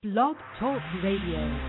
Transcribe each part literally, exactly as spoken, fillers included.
Blog Talk Radio.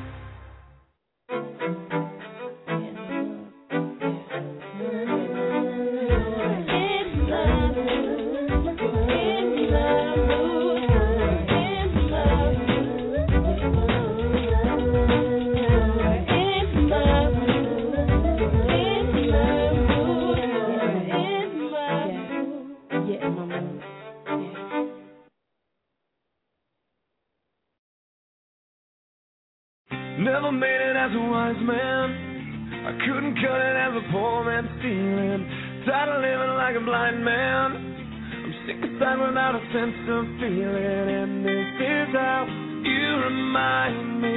Never made it as a wise man. I couldn't cut it as a poor man stealing. Tired of living like a blind man. I'm sick aside without a sense of feeling. And this is how you remind me.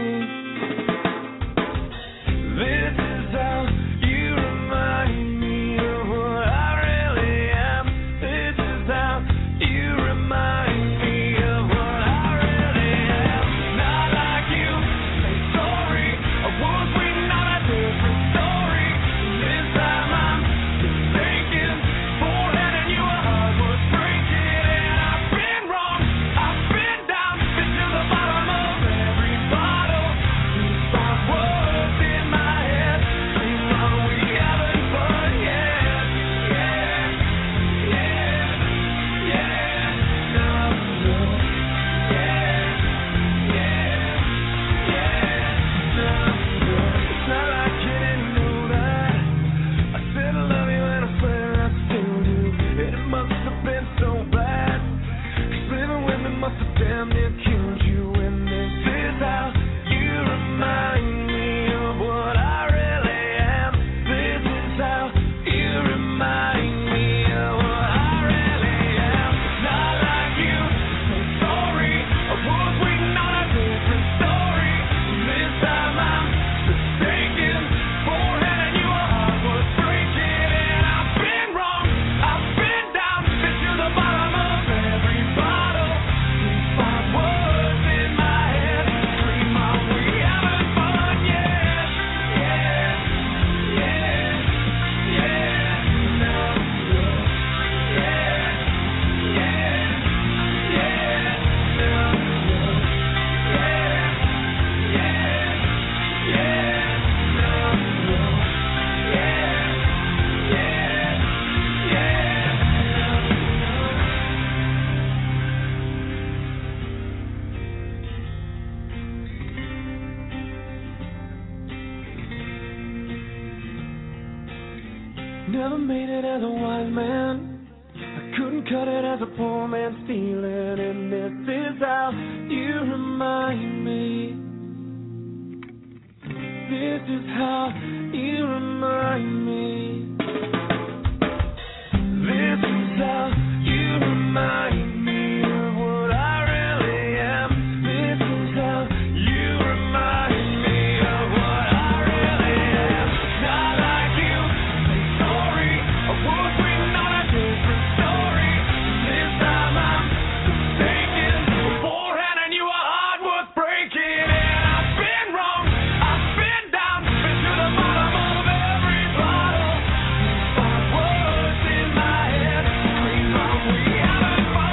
This is how you remind me of what I really am. This is how you remind me of what I really am. Not like you. I was waiting on a different story. This time I'm mistaken. Forehead and you a heart was breaking. And I've been wrong, I've been down, been to the bottom of every bottle. These five words in my head, dream on we haven't fun yet. Yeah, yeah, yeah, no, no, yeah, yeah, yeah, no. It's not like you didn't know that. I said I love you and I swear I still do. And it must have been so bad, 'cause living with me must have damn near killed you. And this is how you remind me of what I really am. This is how you remind me of what I really am. Not like you, so sorry. I was waiting on a different story. This time I'm mistaken. Forehead and you a heart was breaking. And I've been wrong, I've been down, been to the bottom of every bottle. These five words in my head, dream on we having fun yet. Yeah, yeah, yeah, no, no, yeah, yeah, yeah, no, no, yeah, yeah, yeah, no, no, yeah, yeah, yeah, Never made it as a wise man. I couldn't cut it as a poor man stealing. And this is how you remind me. This is how you remind me. This is how you remind me of what I really am. This is how you remind me of what I really am. Not like you, say sorry. I was waiting on a different story. This time I'm mistaken. Forehead and you a heart was breaking. And I've been wrong, I've been down, been to the bottom of every bottle. These five words in my head, dream on we having fun.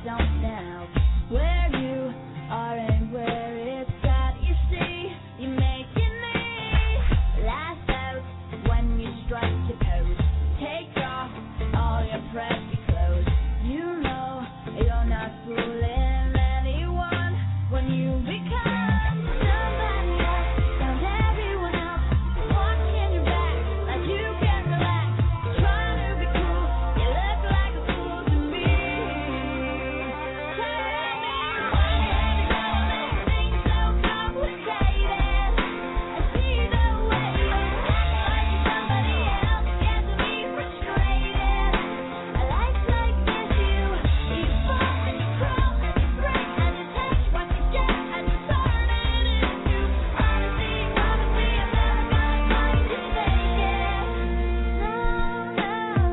don't know where you are and where it's at. You see, you're making me laugh out when you strike your pose. Take off all your pretty clothes. You know you're not fooling anyone when you become somebody else. Found everyone else watching your back like you can relax. Trying to be cool, you look like a fool to me. Tell me why have you gotta make things so complicated? I see the way you act like you're somebody else gets me frustrated. A life like this, you you fall and you crawl and you break and you take what you get and you turn it into honesty. Promise me I'm never gonna find you fake it. No, no,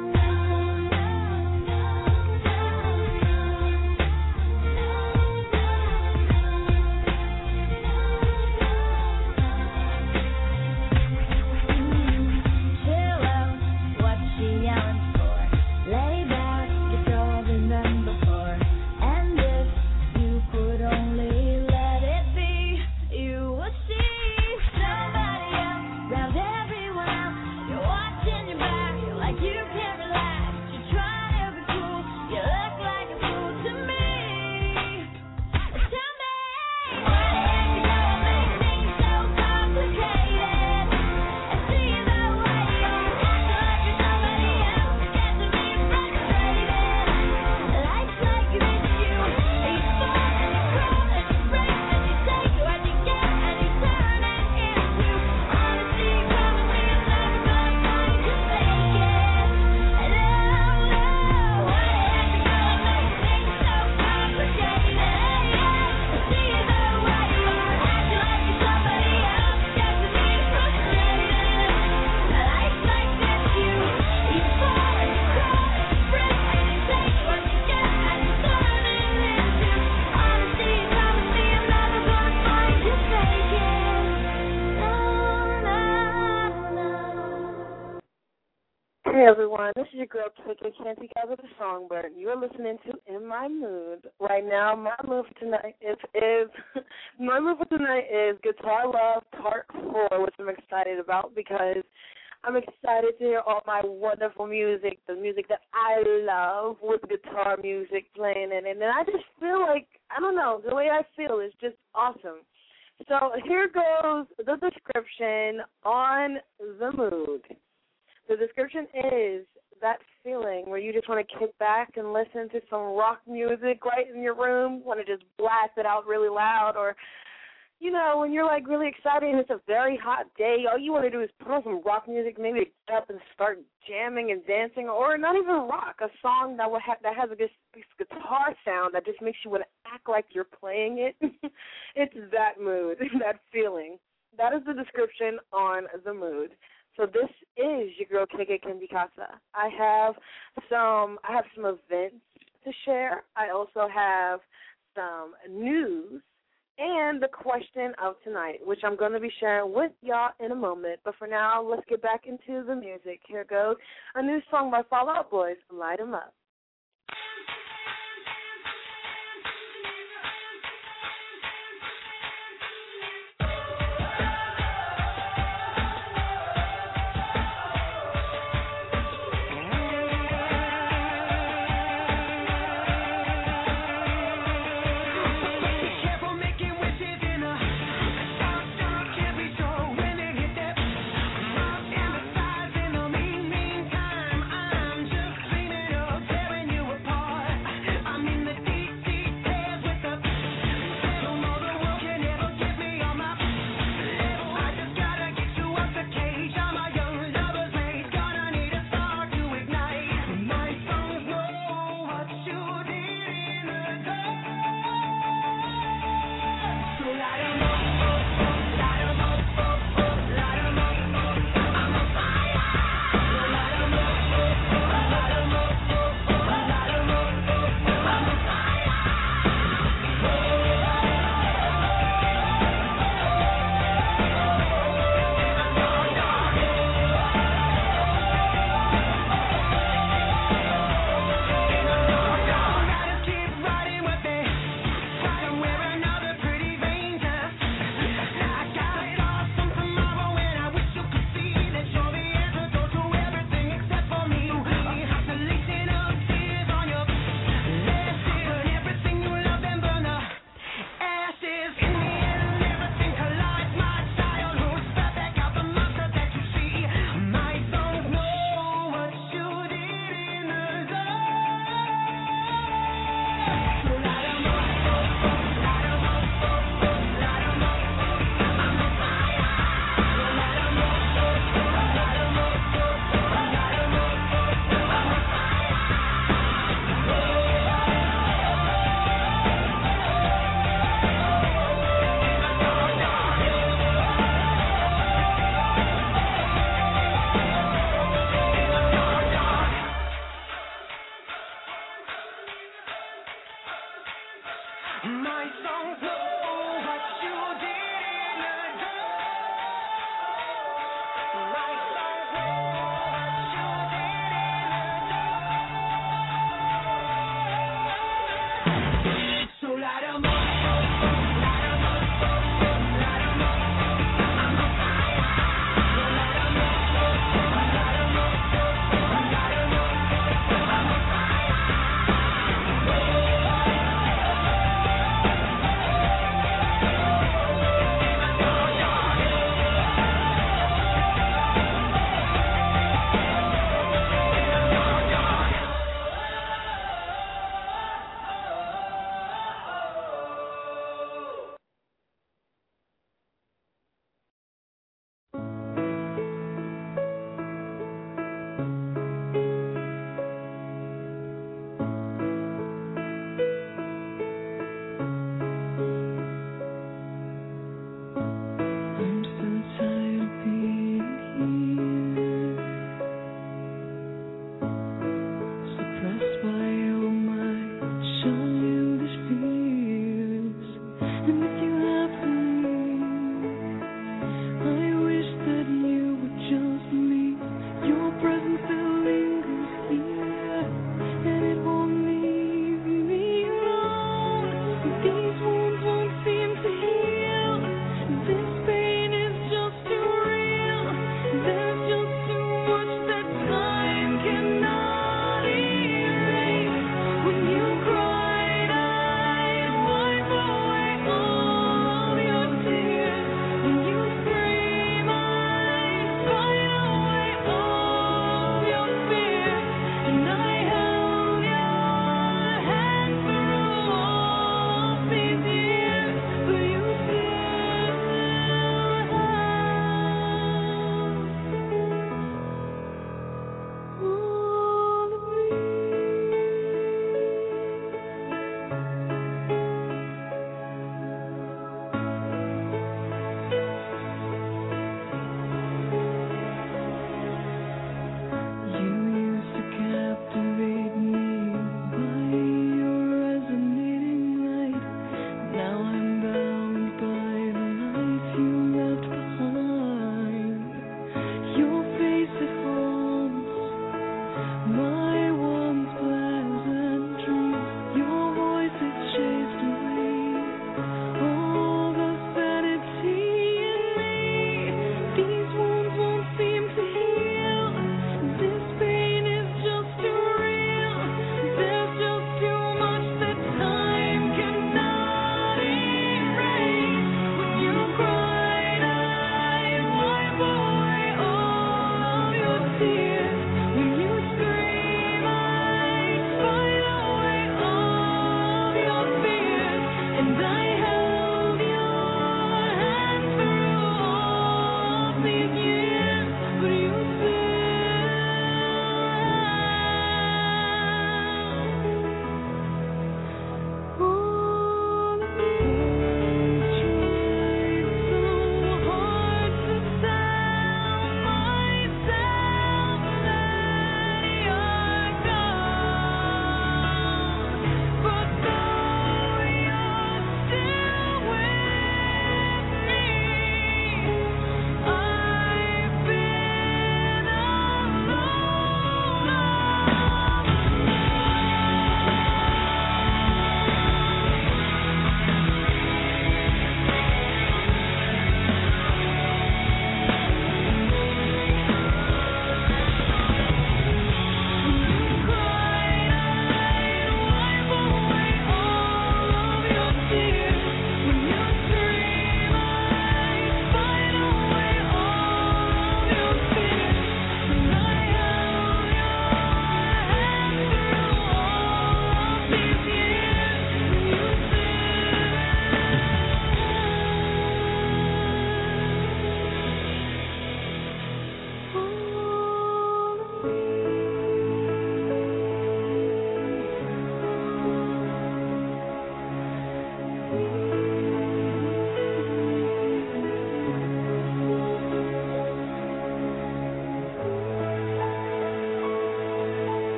chill out, what she yelling for? Lay back, it's all been done before. And if you could only let it be, you would see somebody else round everyone else. You're watching your back like you can't relax. You're trying to be cool, you look like a fool to me. Tell me why have you gotta make things so complicated? I see the way you act like you're somebody else gets me frustrated. Life's like this, you you fall and you crawl and you break and you take what you get and you turn it into honesty. Promise me I'm never gonna find you fake it. No, no, why have you gotta make things so complicated? I see the way you act like you're somebody else gets me frustrated. Life's like this, you you fall and you crawl and you break and you take what you get and you turn it into honesty. Promise me I'm never gonna find you fake it. No, no, no. Hey everyone, this is your girl Kiki Canty Guy with the Songbird. You're listening to In My Mood. Right now, my mood for tonight is, is my mood for tonight is Guitar Love Part Four, which I'm excited about because I'm excited to hear all my wonderful music, the music that I love with guitar music playing in it. And I just feel like, I don't know, the way I feel is just awesome. So here goes the description on The Mood. The description is that feeling where you just want to kick back and listen to some rock music right in your room, want to just blast it out really loud, or, you know, when you're like really excited and it's a very hot day, all you want to do is put on some rock music, maybe get up and start jamming and dancing, or not even rock, a song that will ha- that has a good guitar sound that just makes you want to act like you're playing it. It's that mood, that feeling. That is the description on The Mood. So this is your girl K K Candy Casa. I have some I have some events to share. I also have some news and the question of tonight, which I'm going to be sharing with y'all in a moment. But for now, let's get back into the music. Here goes a new song by Fall Out Boys, Light 'Em Up. Mean, mean time, I'm just dreaming of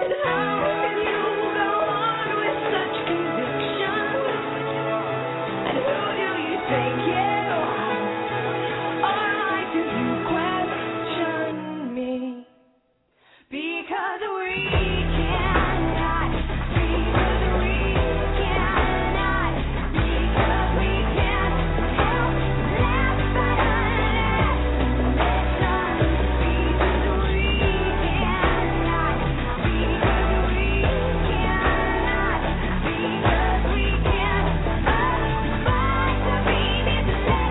Because we can't afford to be this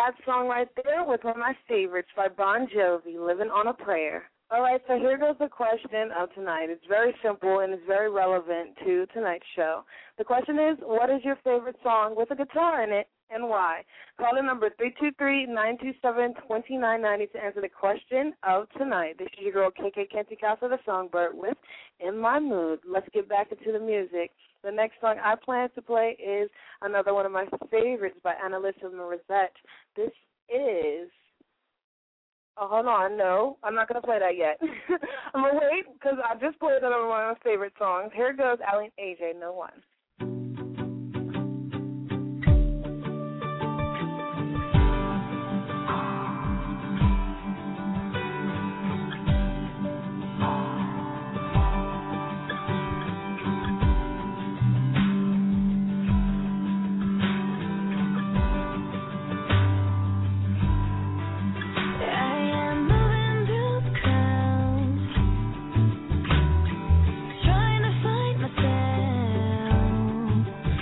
that song right there was one of my favorites by Bon Jovi, Living on a Prayer. All right, so here goes the question of tonight. It's very simple and it's very relevant to tonight's show. The question is, what is your favorite song with a guitar in it and why? Call the number three two three, nine two seven, two nine nine zero to answer the question of tonight. This is your girl, K K Kenty Casa, the Songbird, with In My Mood. Let's get back into the music. The next song I plan to play is another one of my favorites by Annalisa Morissette. This is, oh, hold on, no, I'm not going to play that yet. I'm going to wait because I just played another one of my favorite songs. Here goes Aly and A J, No One. Trying to find myself.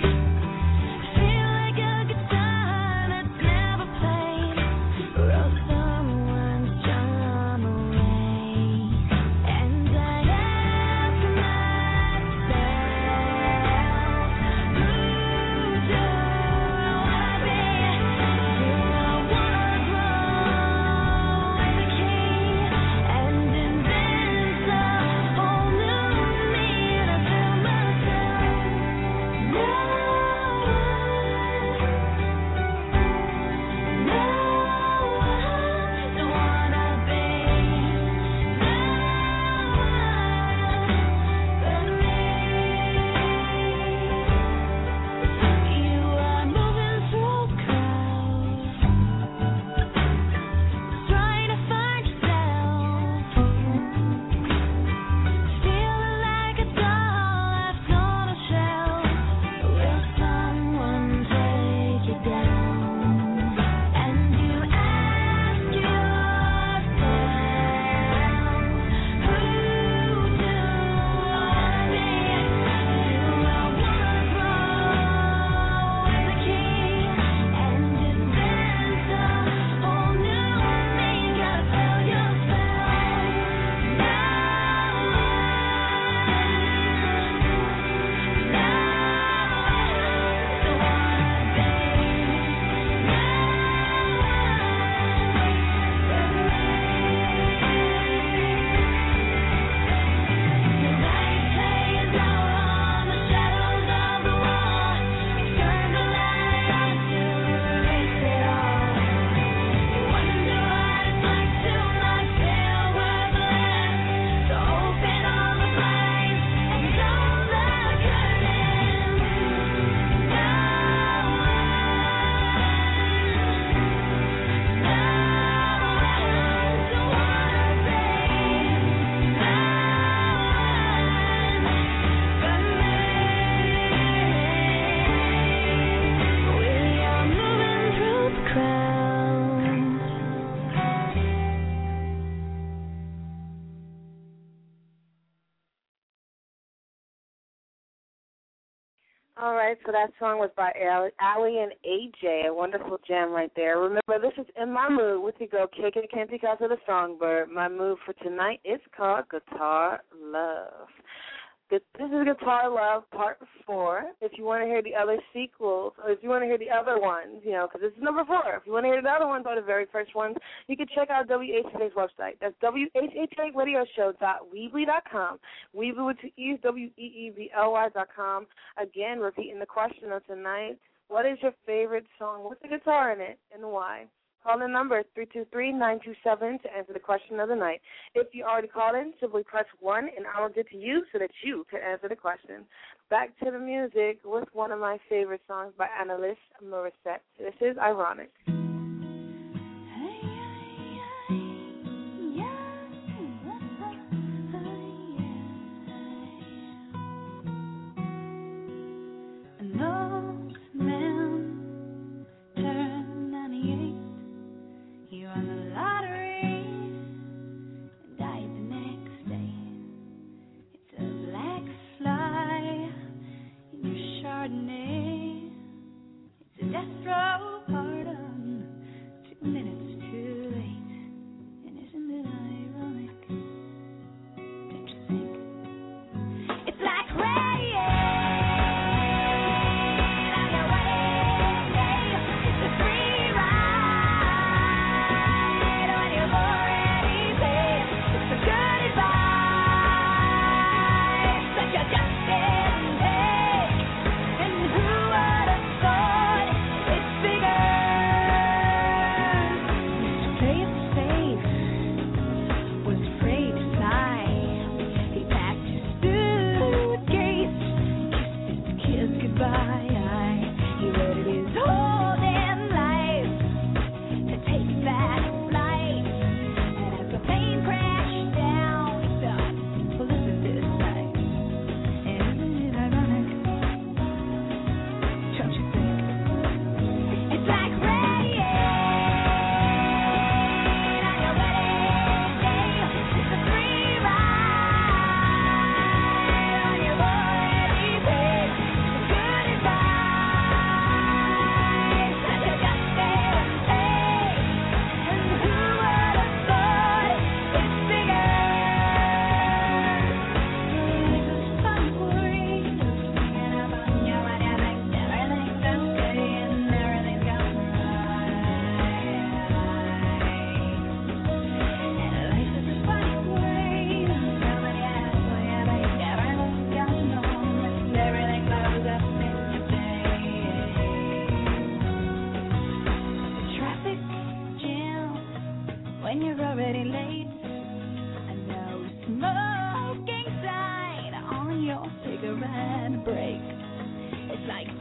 All right, so that song was by Aly and A J, a wonderful gem right there. Remember, this is In My Mood with your girl, K K Can't Because of the Songbird. My mood for tonight is called Guitar Love. This is Guitar Love Part four. If you want to hear the other sequels, or if you want to hear the other ones, you know, because this is number four. If you want to hear the other ones or the very first ones, you can check out W H H A's website. That's W H H A radio show dot weebly dot com. Weebly with two E's, W E E B L Y dot com. Again, repeating the question of tonight, what is your favorite song with the guitar in it and why? Call the number three two three, nine two seven to answer the question of the night. If you already called in, simply press one, and I will get to you so that you can answer the question. Back to the music with one of my favorite songs by Annalisa Morissette. This is Ironic. It's a death row pardon.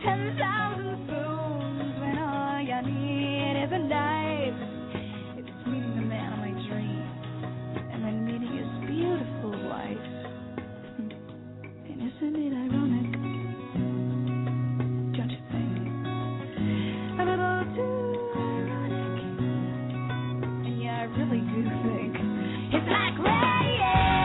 ten thousand spoons when all you need is a knife. If it's meeting the man of my dreams and then meeting his beautiful wife, then isn't it ironic? Don't you think? A little too ironic. And yeah, I really do think it's like rain.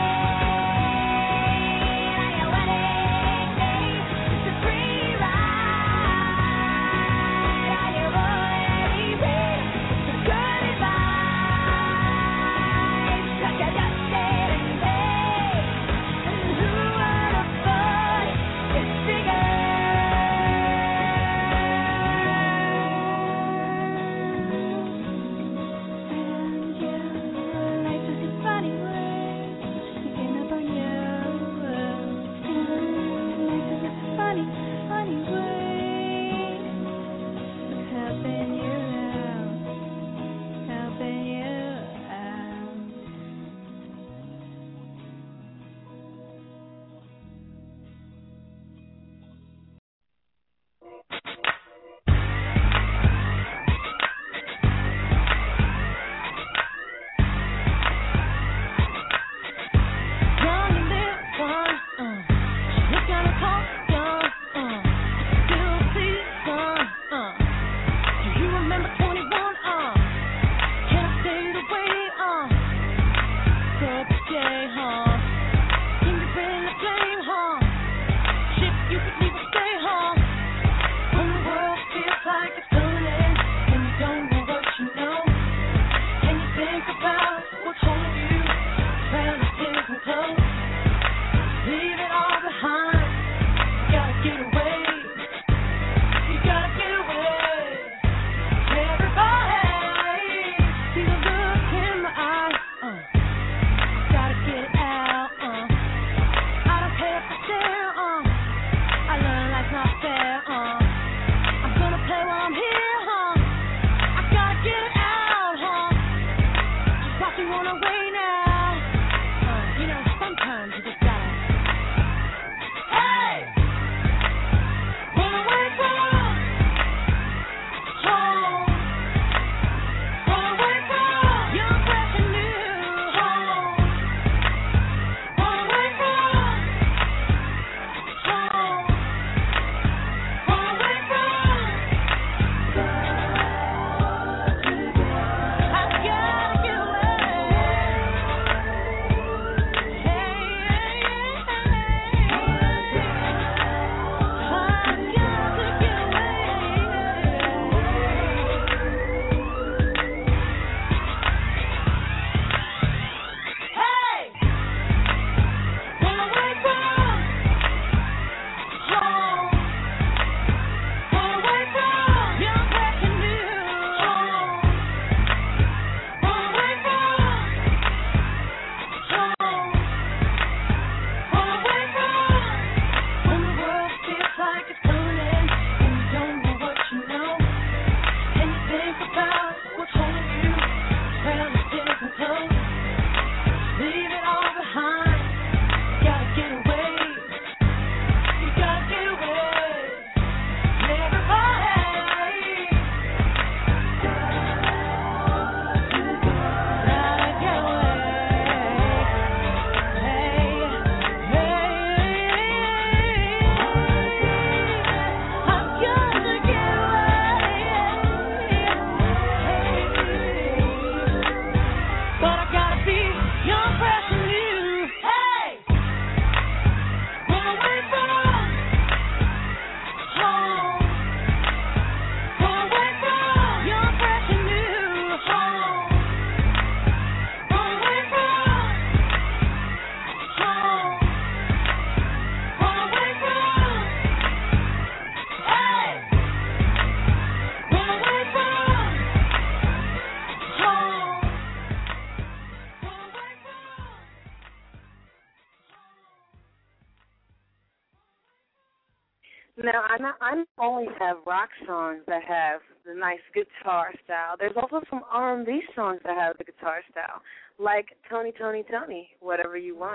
Now, I not, I not only have rock songs that have the nice guitar style, there's also some R and B songs that have the guitar style, like Tony, Tony, Tony, Whatever You Want.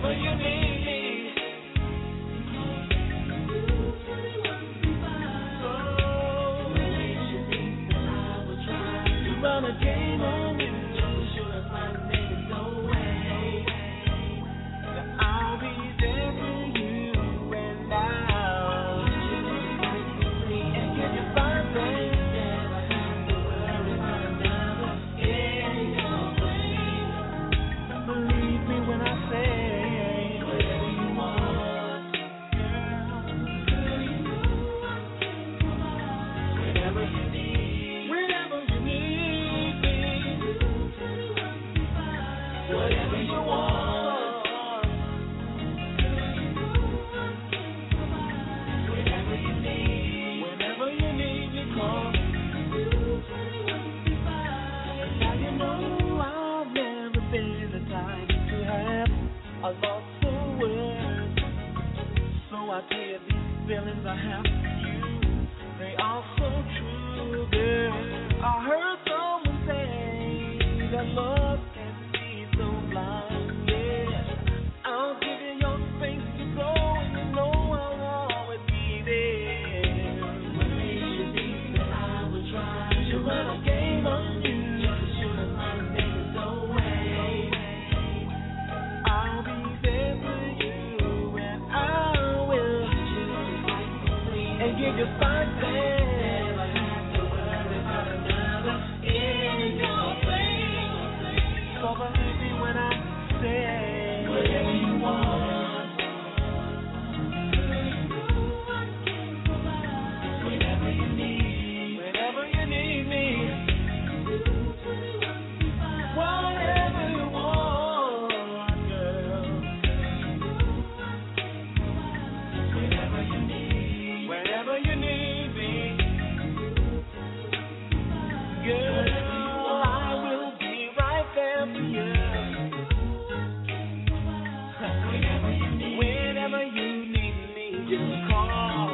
Whenever you need me. Run a game on you. I'll be there for you and I'll and can you find things never have to worry about another in your brain. Believe me when I say whatever you want, girl. Whenever you need, whenever you need me. Whatever you want, whenever you need, whenever you need me, call. Now you know I've never been the type to have a loss for words. So I tell you these feelings I have for you, they are so true, girl. I heard someone say that love can be so blind, yeah. I'll give you your space to go, and you know I'll always be there. When you need me, I will try to run a game on you, just to shoot us my niggas away. I'll be there for you, and I will and give you something. Never have to worry about another in your face. So believe me when I say whatever you want, whenever you need, whenever you need me, whatever you want, girl. Whenever you need, whenever you need me, girl, I will be right there for you. Whenever you need, whenever you need me, just call.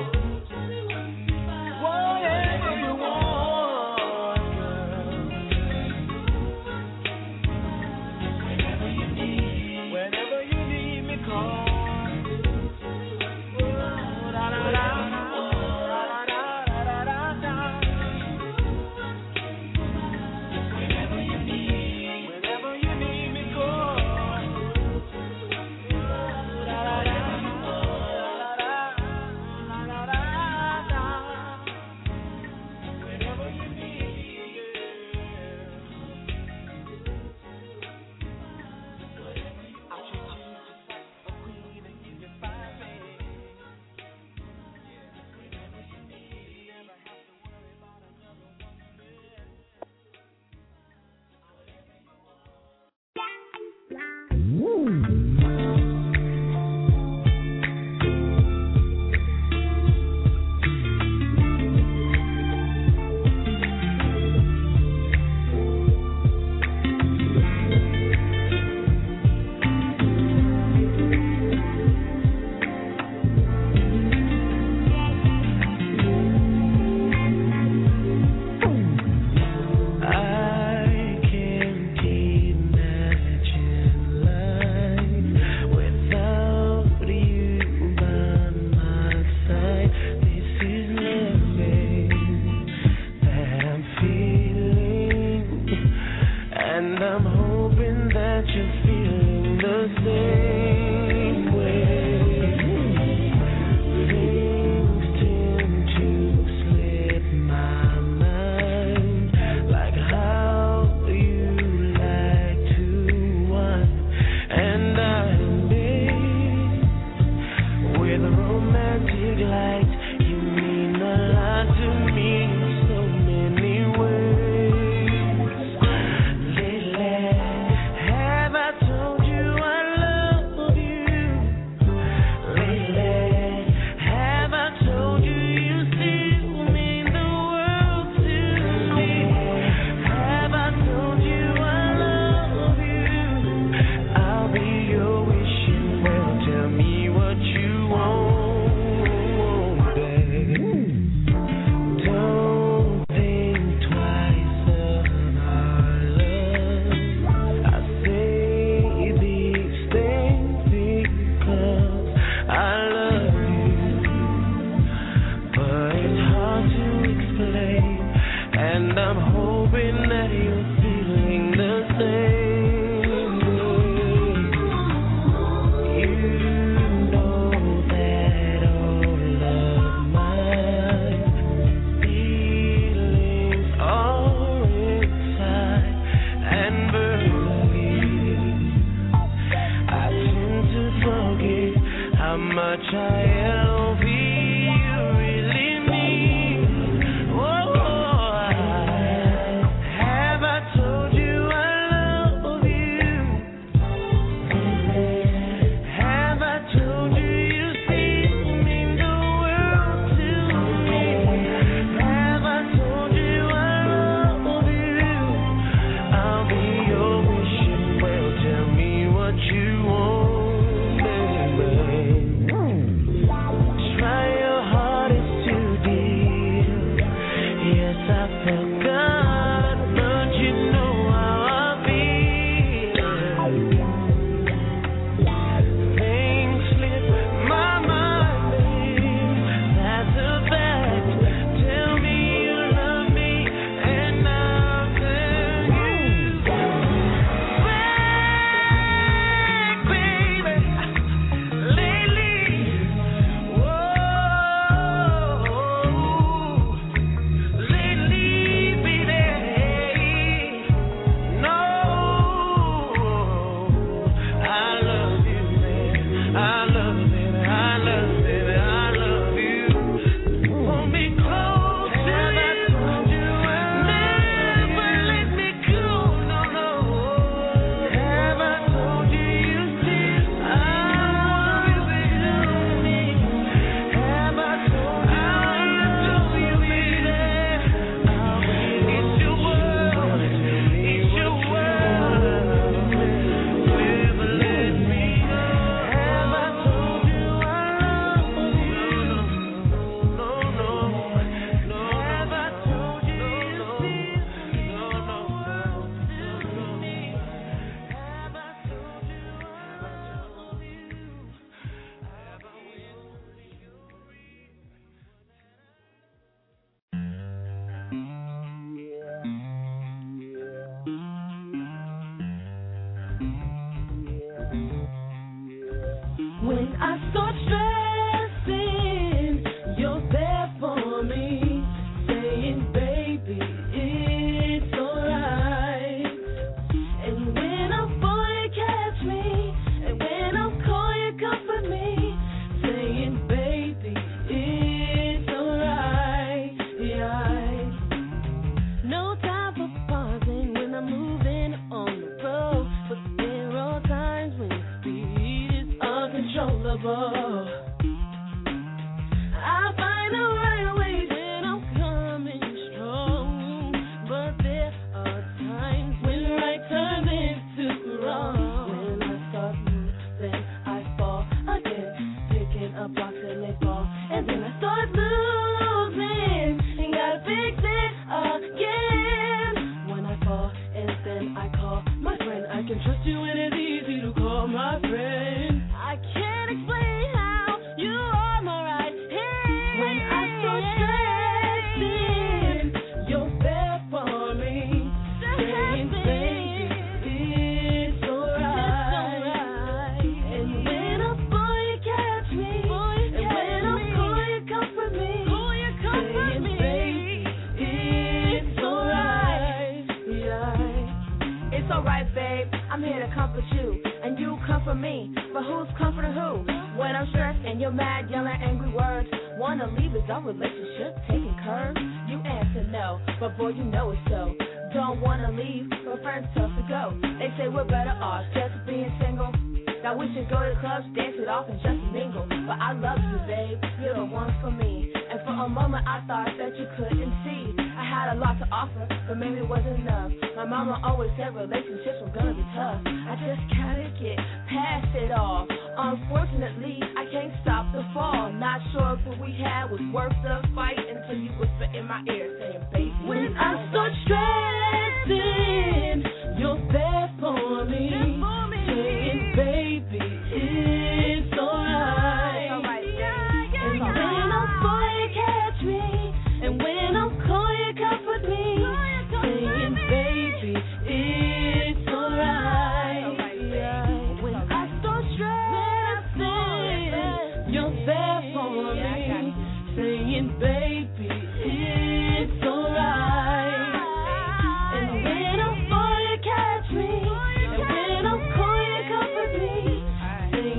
Whatever you want, girl. Whenever you need, whenever you need me, call. Oh, da, da, da, da, da, da, da, da. Whenever you need, whenever you need me, call. Da, da, da, da, da, da, da, da. Whenever you need, girl. I treat you just like a queen and you get five things. Whenever you need, you never have to worry about another woman. I can't imagine life how much I love you really mean. Oh, have I told you I love you? Have I told you you see mean the world to me? Have I told you I love you? I'll be your wishing well. Tell me what you want, baby. Try your hardest to deal. Yes, I felt God, but you know how I feel. Things slip my mind, babe. That's a fact. Tell me you love me, and I'll tell you back, baby. Lately, whoa, lately, baby, no, I love you, man. I love you, baby. I love you, baby. I love you. Hold me close, have I told you I never let me go, no, no. Have I told you you see I love you, baby? Have I told you I adore you, baby? It's your world, it's your world. Never let me go. Have I told you I love you? No, no, no. Have I told you you see no, no, world to me? Have I told you I love you? Have I whispered your When I start stressing, you're there for me, saying, baby, it's alright. And when I'm for you, catch me, and when I'm cold, you comfort me, saying, baby, it's alright. Yeah. No time for pausing when I'm moving on the road, but there are times when your speed is uncontrollable. I find the right way when I'm coming strong, but there are times when right turns into wrong. When I start moving, I fall again, picking up blocks and they fall, and then I start losing and gotta fix it again. When I fall and then I call my friend, I can trust you and it's easy to call my friend. I can't explain how you are my right hand. When I start stressing, you're there for me, saying, baby, it's alright. And when I'm for you, catch me, and when I'm cold, you comfort me, saying, baby, it's alright. Yeah. It's alright, babe. I'm here to comfort you, and you comfort me. But who's comforting who? When I'm stressed and you're mad, yelling angry words. Wanna leave, is our relationship taking curves? You answer no, but boy, you know it's so. Don't wanna leave, but friends tough to go. They say we're better off just being single. That we should go to clubs, dance it off, and just mingle. But I love you, babe. You're the one for me. And for a moment, I thought that you couldn't see. I had a lot to offer, but maybe it wasn't enough. My mama always said relationships were gonna be tough. I just gotta get past it all. Unfortunately, I can't stop the fall. Not sure if what we had was worth the fight until you whisper in my ear saying, baby, when I start stressing, you're there for me, saying, baby, it's alright. And when I'm for you, catch me, and when I'm cold, you comfort me, saying, baby, it's alright. When I start stressing, you're there for me, saying, baby, it's alright. And when I'm for you, catch me, and when I'm cold, you comfort me, saying,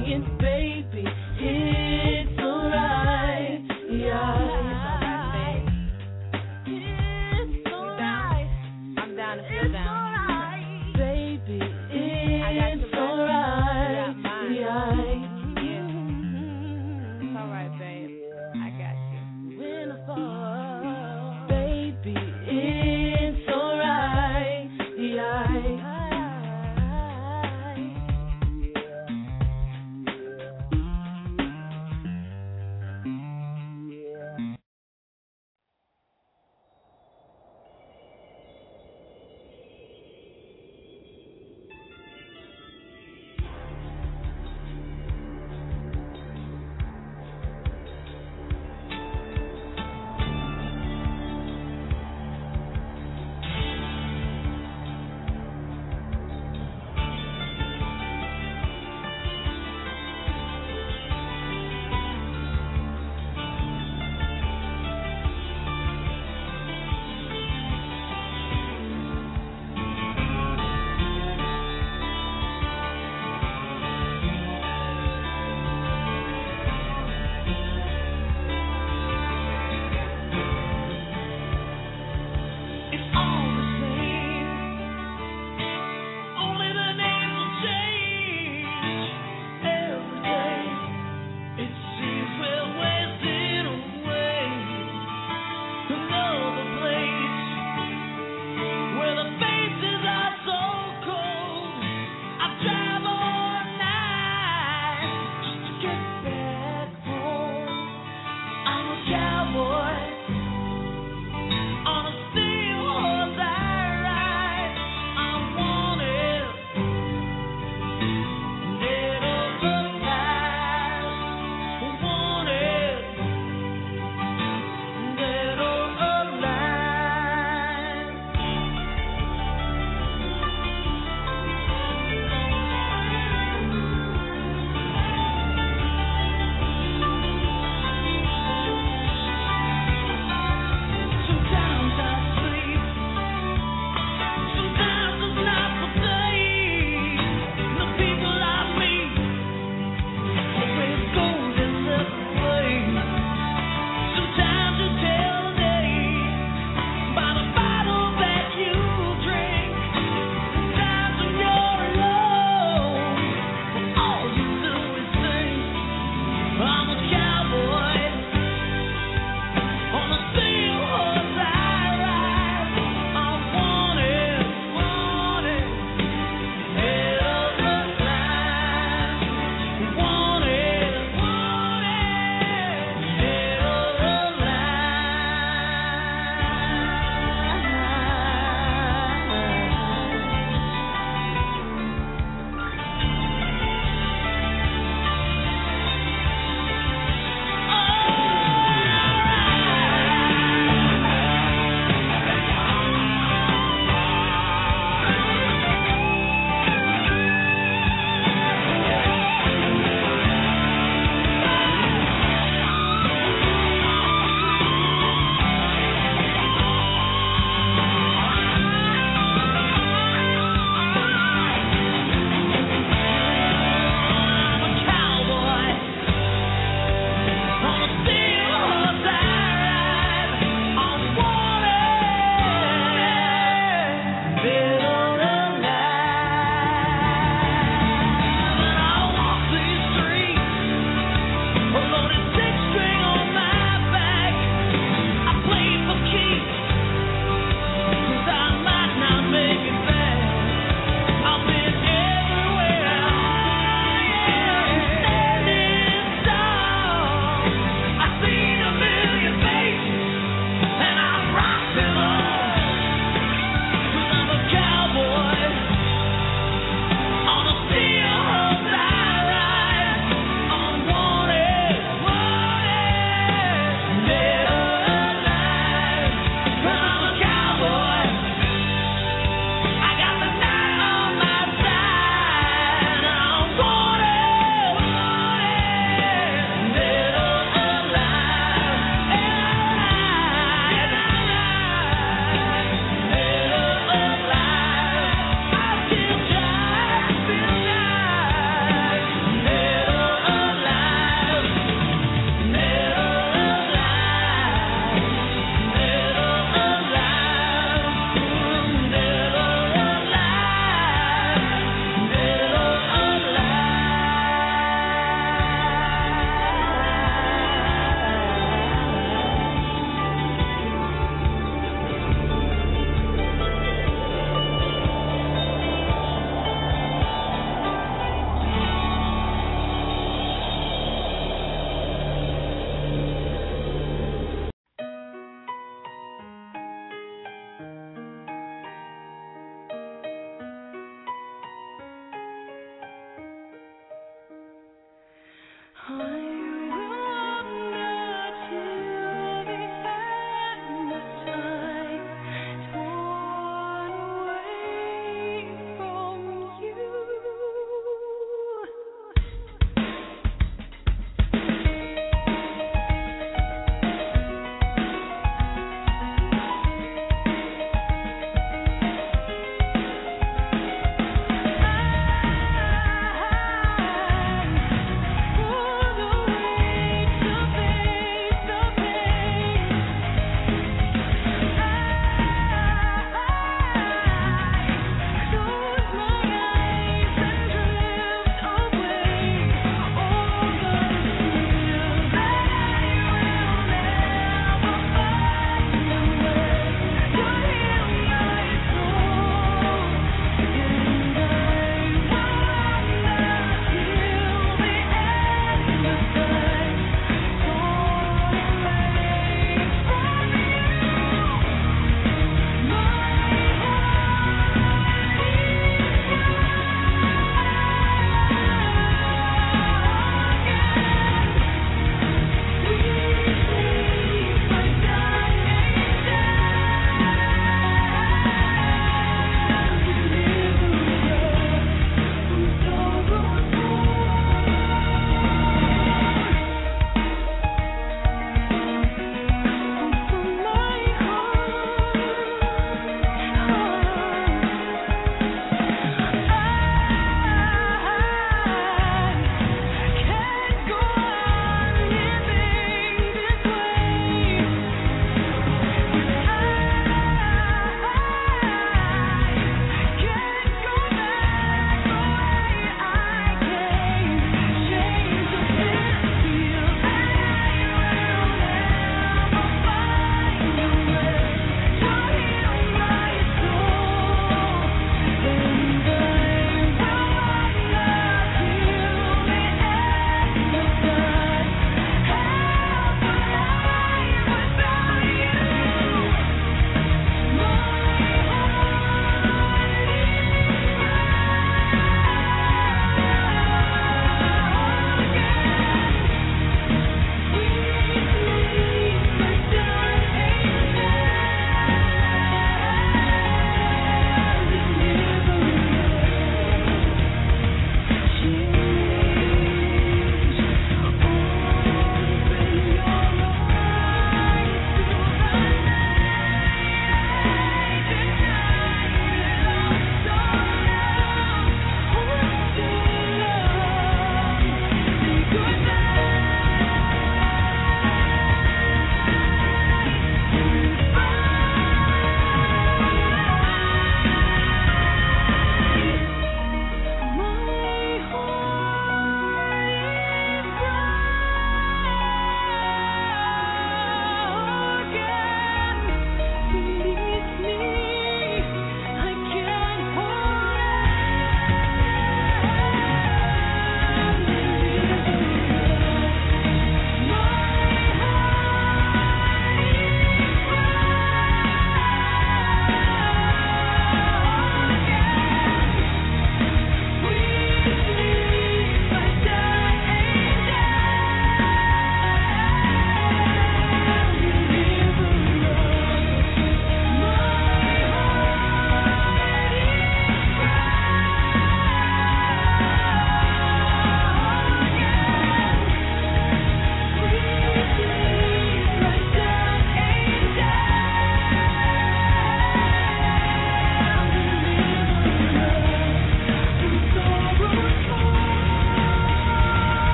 I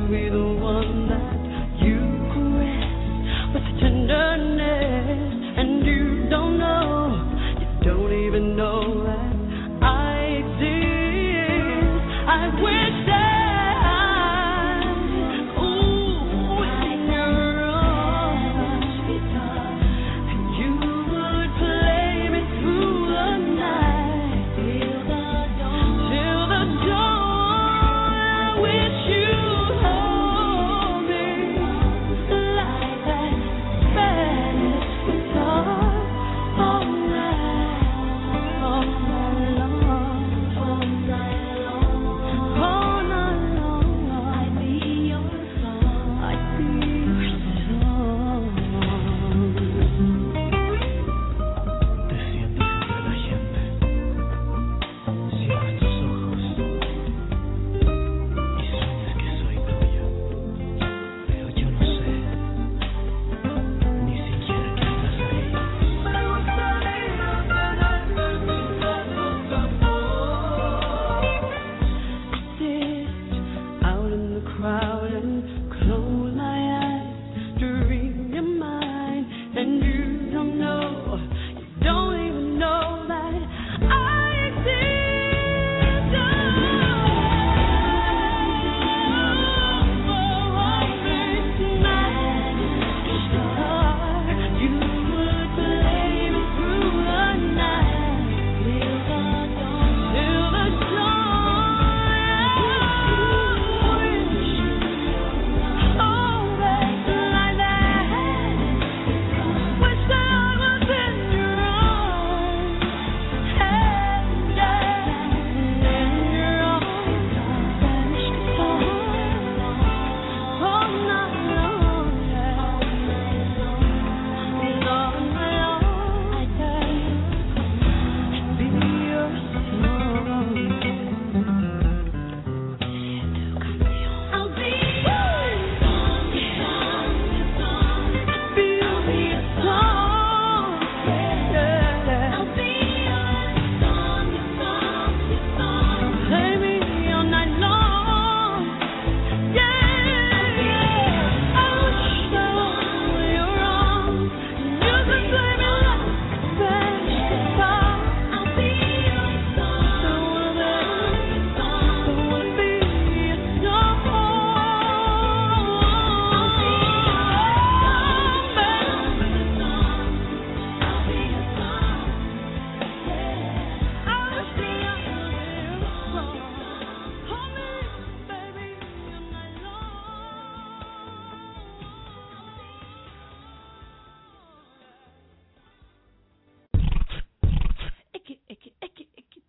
be the one that you caress with tenderness, and you don't know, you don't even know that I exist. I wish that I, ooh, in your arms, and you would play me through the night till the dawn. Till the dawn, I wish you'd hold me like that Spanish guitar all night, all night long, all night long, all night long. I'd be your song, I'd be your song. Te sientes entre la gente, cierras tus ojos y sueñas que soy tuya, pero yo no sé, ni siquiera que estás ahí. Sit out in the crowd and close my eyes to read your mind, and you don't know, you don't even know that I exist. Oh, tonight, you would play me through the night till the dawn, till the dawn. Oh, that's like that. Wish that I was in your arms, and in your arms, Spanish guitar all night long, all night long, all night long. I'd be your song. I'll be your song, be your song, yeah. I'll be your song, your song, play me all night long, yeah. I wish that I were your arms, and you could play me like Spanish guitar. I'll be your song, so will I, so will be your song. I'll be your song, baby. I'll be your song, yeah. I wish that I were your song. Hold me, baby, all night long. Icky, icky, icky, icky.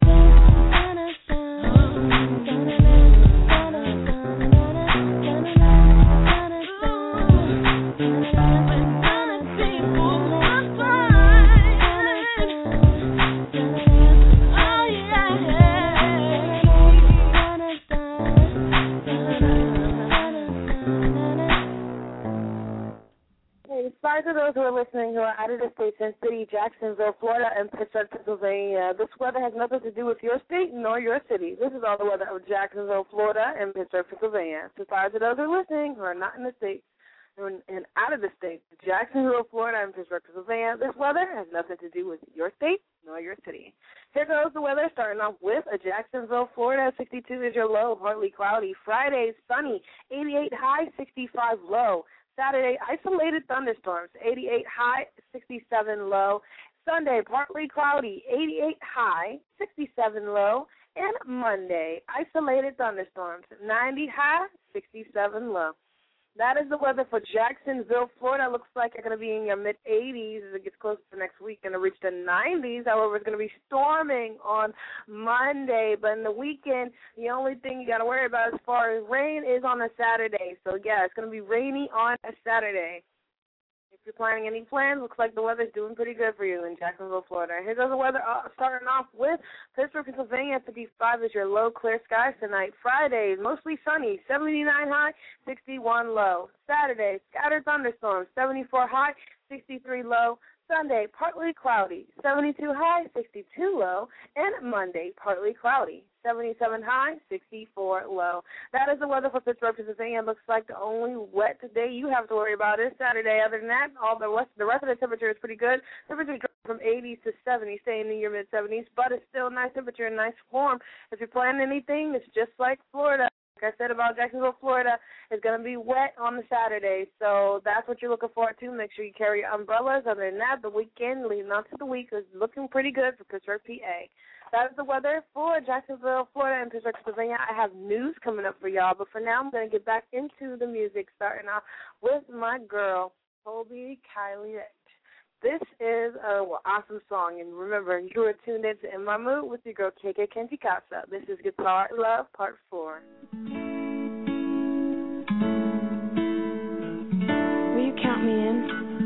Hey, sorry to those who are listening who are out of the state, Sin City, Jacksonville, Florida, and Pittsburgh, Pennsylvania. This weather has nothing to do with your state nor your city. This is all the weather of Jacksonville, Florida, and Pittsburgh, Pennsylvania. So sorry to those who are listening who are not in the state and and out of the state, Jacksonville, Florida, and Pittsburgh, Pennsylvania. This weather has nothing to do with your state nor your city. Here goes the weather, starting off with a Jacksonville, Florida. sixty-two is your low, partly cloudy. Friday, sunny, eighty-eight high, sixty-five low. Saturday, isolated thunderstorms, eighty-eight high, sixty-seven low. Sunday, partly cloudy, eighty-eight high, sixty-seven low. And Monday, isolated thunderstorms, ninety high, sixty-seven low. That is the weather for Jacksonville, Florida. Looks like you're going to be in your mid-eighties as it gets closer to next week and to reach the nineties. However, it's going to be storming on Monday. But in the weekend, the only thing you got to worry about as far as rain is on a Saturday. So, yeah, it's going to be rainy on a Saturday. If you're planning any plans, looks like the weather's doing pretty good for you in Jacksonville, Florida. Here goes the weather, uh, starting off with Pittsburgh, Pennsylvania. fifty-five is your low, clear skies tonight. Friday, mostly sunny, seventy-nine high, sixty-one low. Saturday, scattered thunderstorms, seventy-four high, sixty-three low. Sunday, partly cloudy, seventy-two high, sixty-two low, and Monday, partly cloudy, seventy-seven high, sixty-four low. That is the weather for Pittsburgh, Pennsylvania. It looks like the only wet day you have to worry about is Saturday. Other than that, all the rest, the rest of the temperature is pretty good. Temperature drops from eighties to seventies, staying in your mid-seventies, but it's still nice temperature and nice warm. If you're planning anything, it's just like Florida. Like I said about Jacksonville, Florida, it's going to be wet on the Saturday, so that's what you're looking forward to. Make sure you carry your umbrellas. Other than that, the weekend leading on to the week is looking pretty good for Pittsburgh, P A. That is the weather for Jacksonville, Florida, and Pittsburgh, Pennsylvania. I have news coming up for y'all, but for now, I'm going to get back into the music, starting off with my girl, Colby Kylie. This is a well, awesome song, and remember, you are tuned in to In My Mood with your girl, K K Kenzie Casa. This is Guitar Love, Part four. Will you count me in?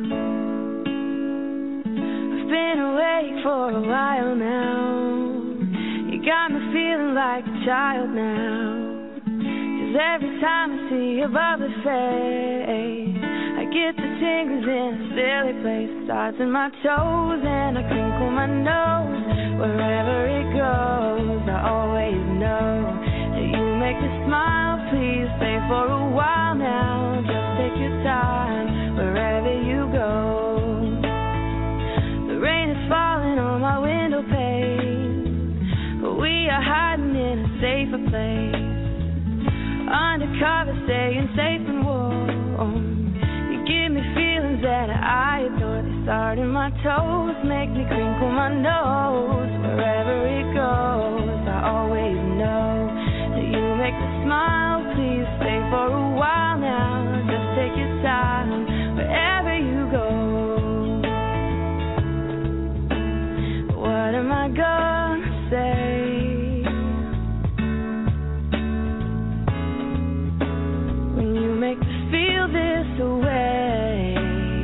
I've been awake for a while now. You got me feeling like a child now. 'Cause every time I see your bubbly face, I get the tingles in a silly place. Starts in my toes and I crinkle my nose. Wherever it goes, I always know that you make me smile. Please stay for a while now. Just take your time wherever you go. The rain is falling on my window pane, but we are hiding in a safer place. Undercover, staying safe and warm. Give me feelings that I adore. They start in my toes, make me crinkle my nose. Wherever it goes, I always know that you make me smile. Please stay for a while now. Just take your time wherever you go. What am I gonna say? When you make me feel this way,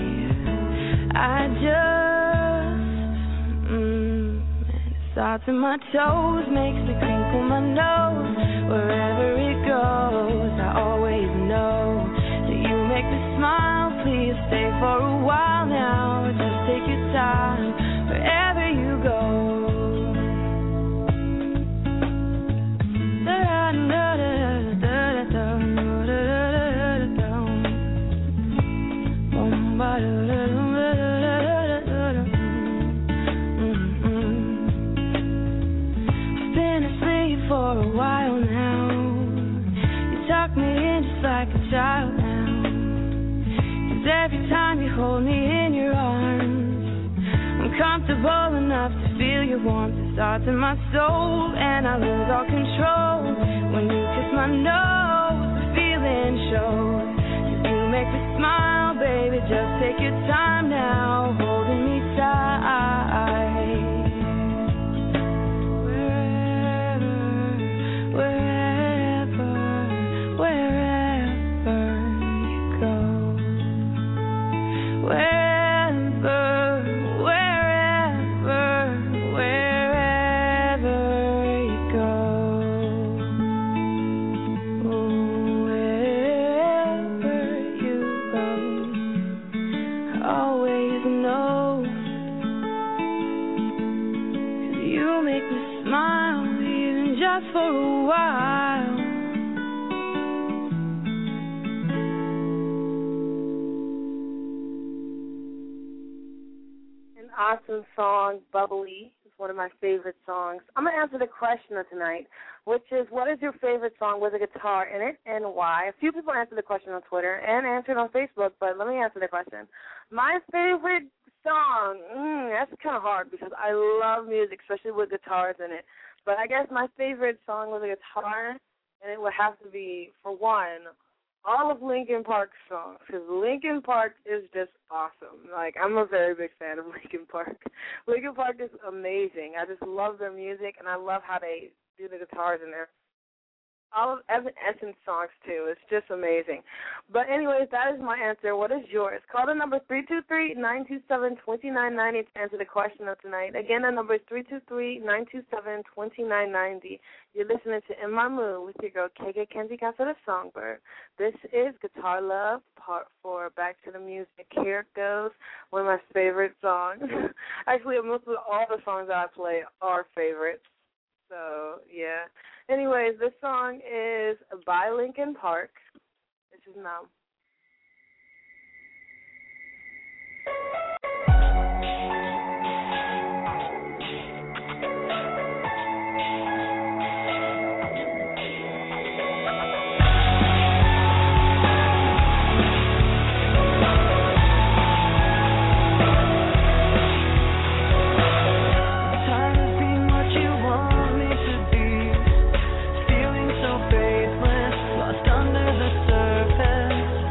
I just, mm, and it starts in my toes, makes me crinkle my nose. Wherever it goes, I always know that you make me smile. Please stay for a while now. Just take your time wherever you go. For a while now, you tuck me in just like a child now. 'Cause every time you hold me in your arms, I'm comfortable enough to feel your warmth. It starts in my soul and I lose all control. When you kiss my nose, the feeling shows. 'Cause you make me smile, baby, just take your time now, holding me tight. For a while. An awesome song, Bubbly, is one of my favorite songs. I'm going to answer the question of tonight, which is, what is your favorite song with a guitar in it and why? A few people answered the question on Twitter and answered on Facebook, but let me answer the question. My favorite song, mm, that's kind of hard because I love music, especially with guitars in it. But I guess my favorite song with a guitar, and it would have to be, for one, all of Linkin Park's songs, because Linkin Park is just awesome. Like, I'm a very big fan of Linkin Park. Linkin Park is amazing. I just love their music, and I love how they do the guitars in there. All of Evanescence songs, too. It's just amazing. But anyways, that is my answer. What is yours? Call the number three two three, nine two seven, two nine nine zero to answer the question of tonight. Again, the number is three two three, nine two seven, two nine nine zero. You're listening to In My Mood with your girl, K K Kenzie Casa the Songbird. This is Guitar Love, Part four. more Back to the Music. Here it goes, one of my favorite songs. Actually, most of all the songs that I play are favorites. So, yeah. Anyways, this song is by Linkin Park. This is Numb. Tired of being what you want me to be, feeling so faithless, lost under the surface.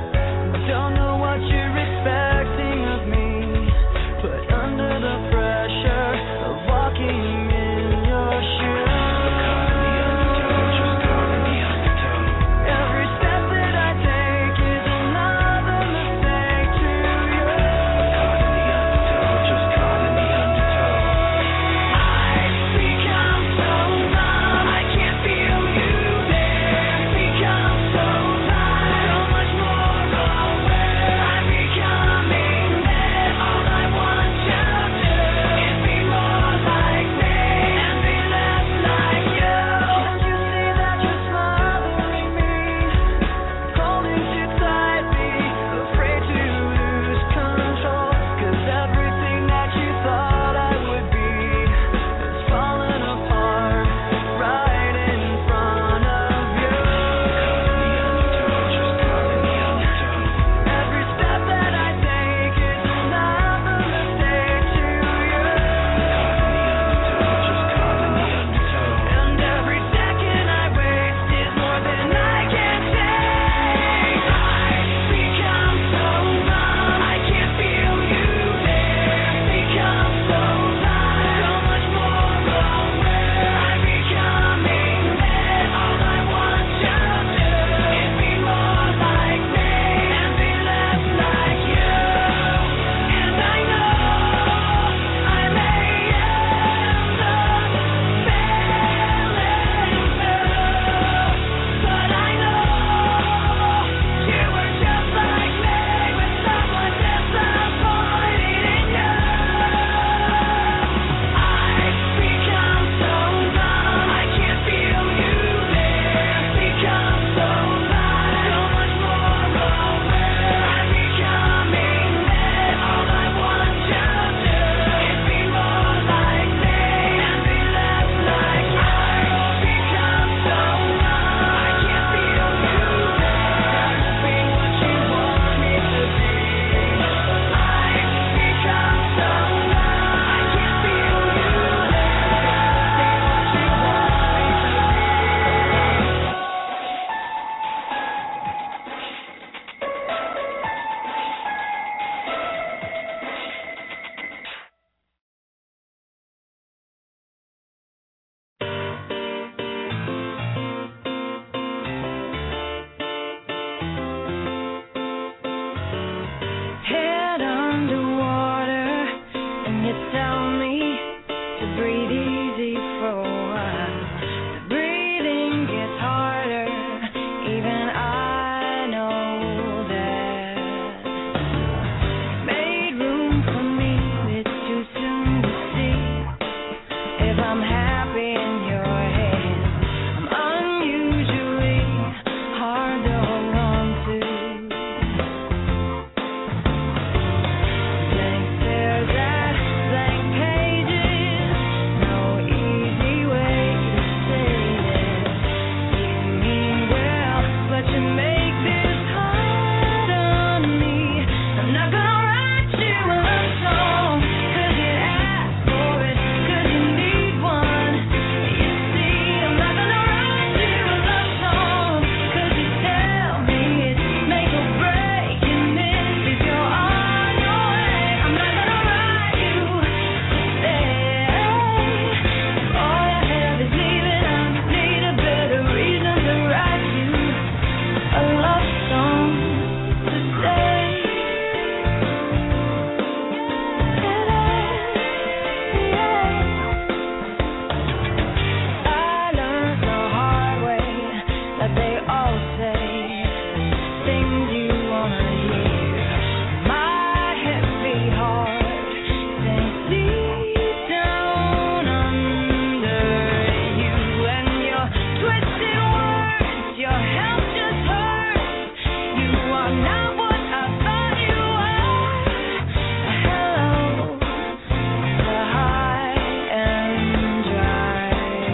are not what I thought you were. Hello, the high and dry.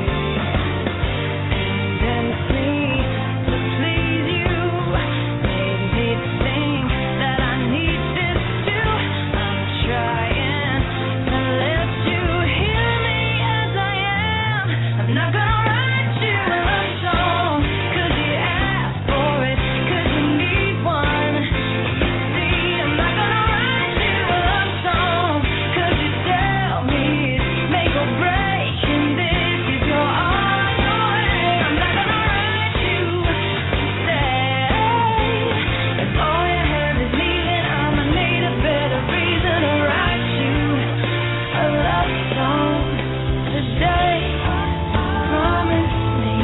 Tendency to please you made me think that I need this too. I'm trying to let you hear me as I am. I'm not gonna write you a love song 'cause you asked for it, 'cause you need one. You see, I'm not gonna write you a love song 'cause you tell me it's make or break, and this is your on your way. I'm not gonna write you to stay. If all you have is leaving, I'ma need a better reason to write you a love song today. Promise me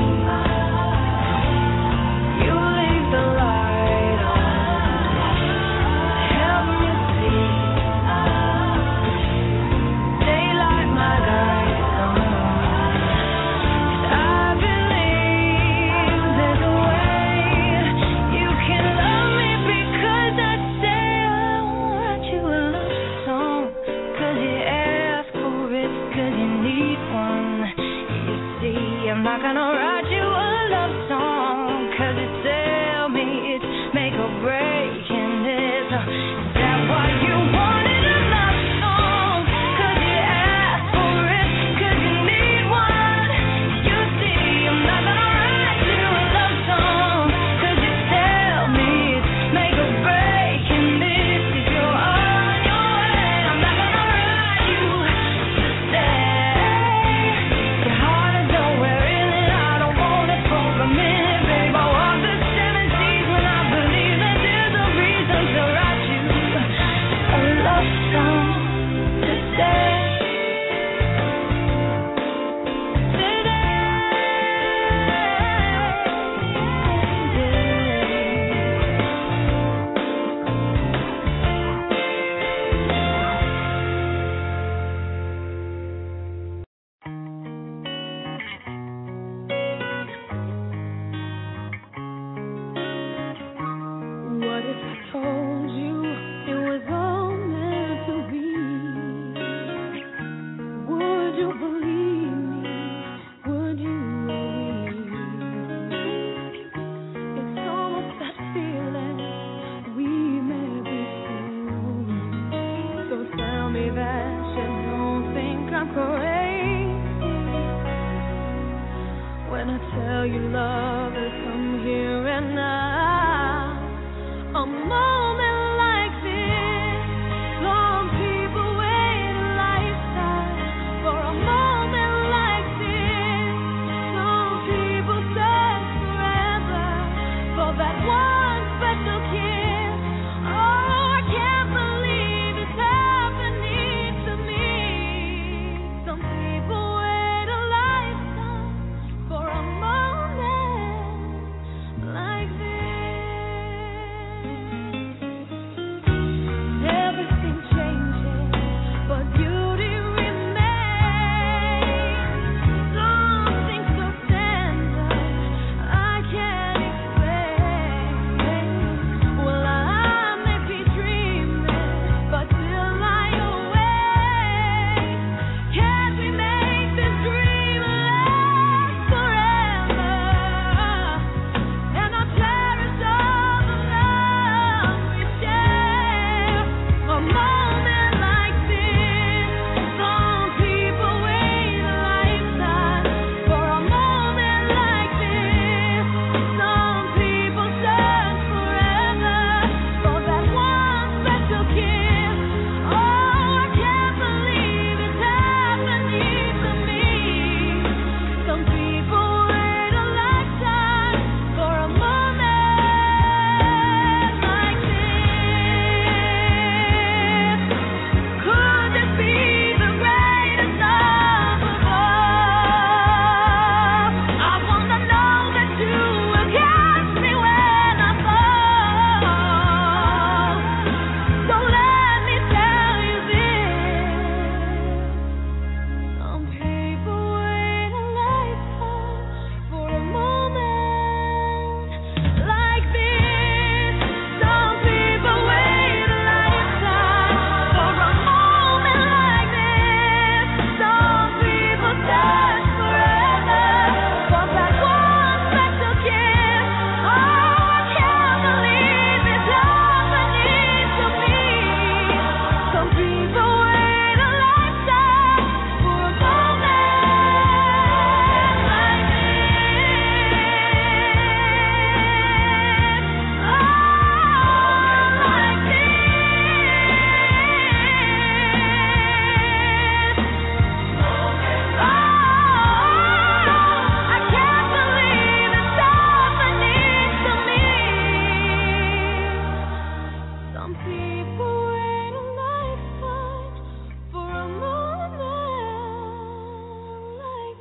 you'll leave the light on. Help me see daylight, my guide. I believe there's a way you can love me because I say I want you a love song 'cause you ask for it, 'cause you need one. You see, I'm not gonna write you a love song 'cause you tell me it's make or break, and it's uh, is that why you wanted a love song? 'Cause you asked for it, 'cause you need one. You see, I'm not gonna write you a love song 'cause you tell me it's make or break, and this is your on your way. I'm not gonna write you to stay. Your heart is nowhere in it. I don't want it for a minute, babe. I walk the seven seas when I believe that there's a reason to write you a love song today. What if I told you it was all meant to be? Would you believe me? Would you believe? It's almost that feeling we may be through. So tell me that you don't think I'm crazy when I tell you love has come here and now. A moment like this, some people wait a lifetime for a moment like this. Some people search forever for that one special kiss. Oh, I can't believe it's happening to me. Some people wait a lifetime for a moment like this. Some people wait a lifetime for a moment like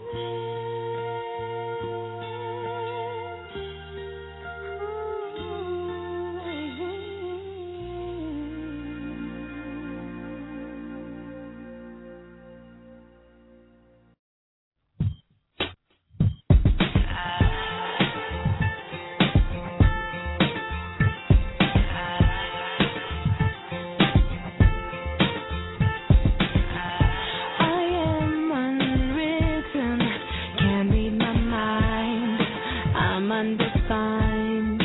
I am unwritten, can't read my mind. I'm undefined.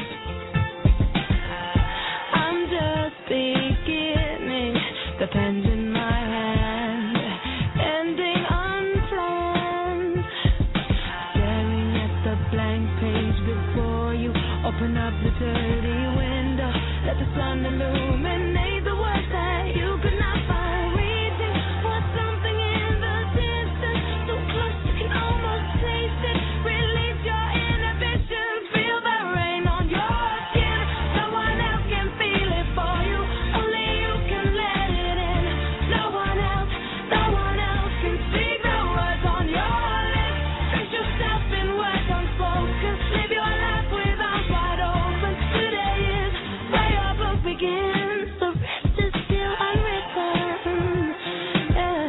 I'm just beginning, the pen's in my hand, ending unplanned. Staring at the blank page before you, open up the dirty window, let the sun illuminate the words that you could not find. Reaching for something in the distance, so close you can almost taste it. Release your inhibitions, feel the rain on your skin. No one else can feel it for you, only you can let it in. No one else, no one else can speak the words on your lips. Dress yourself in words unspoken, live your life with arms wide open. Today is where your book begins, the rest is still unwritten. Yeah.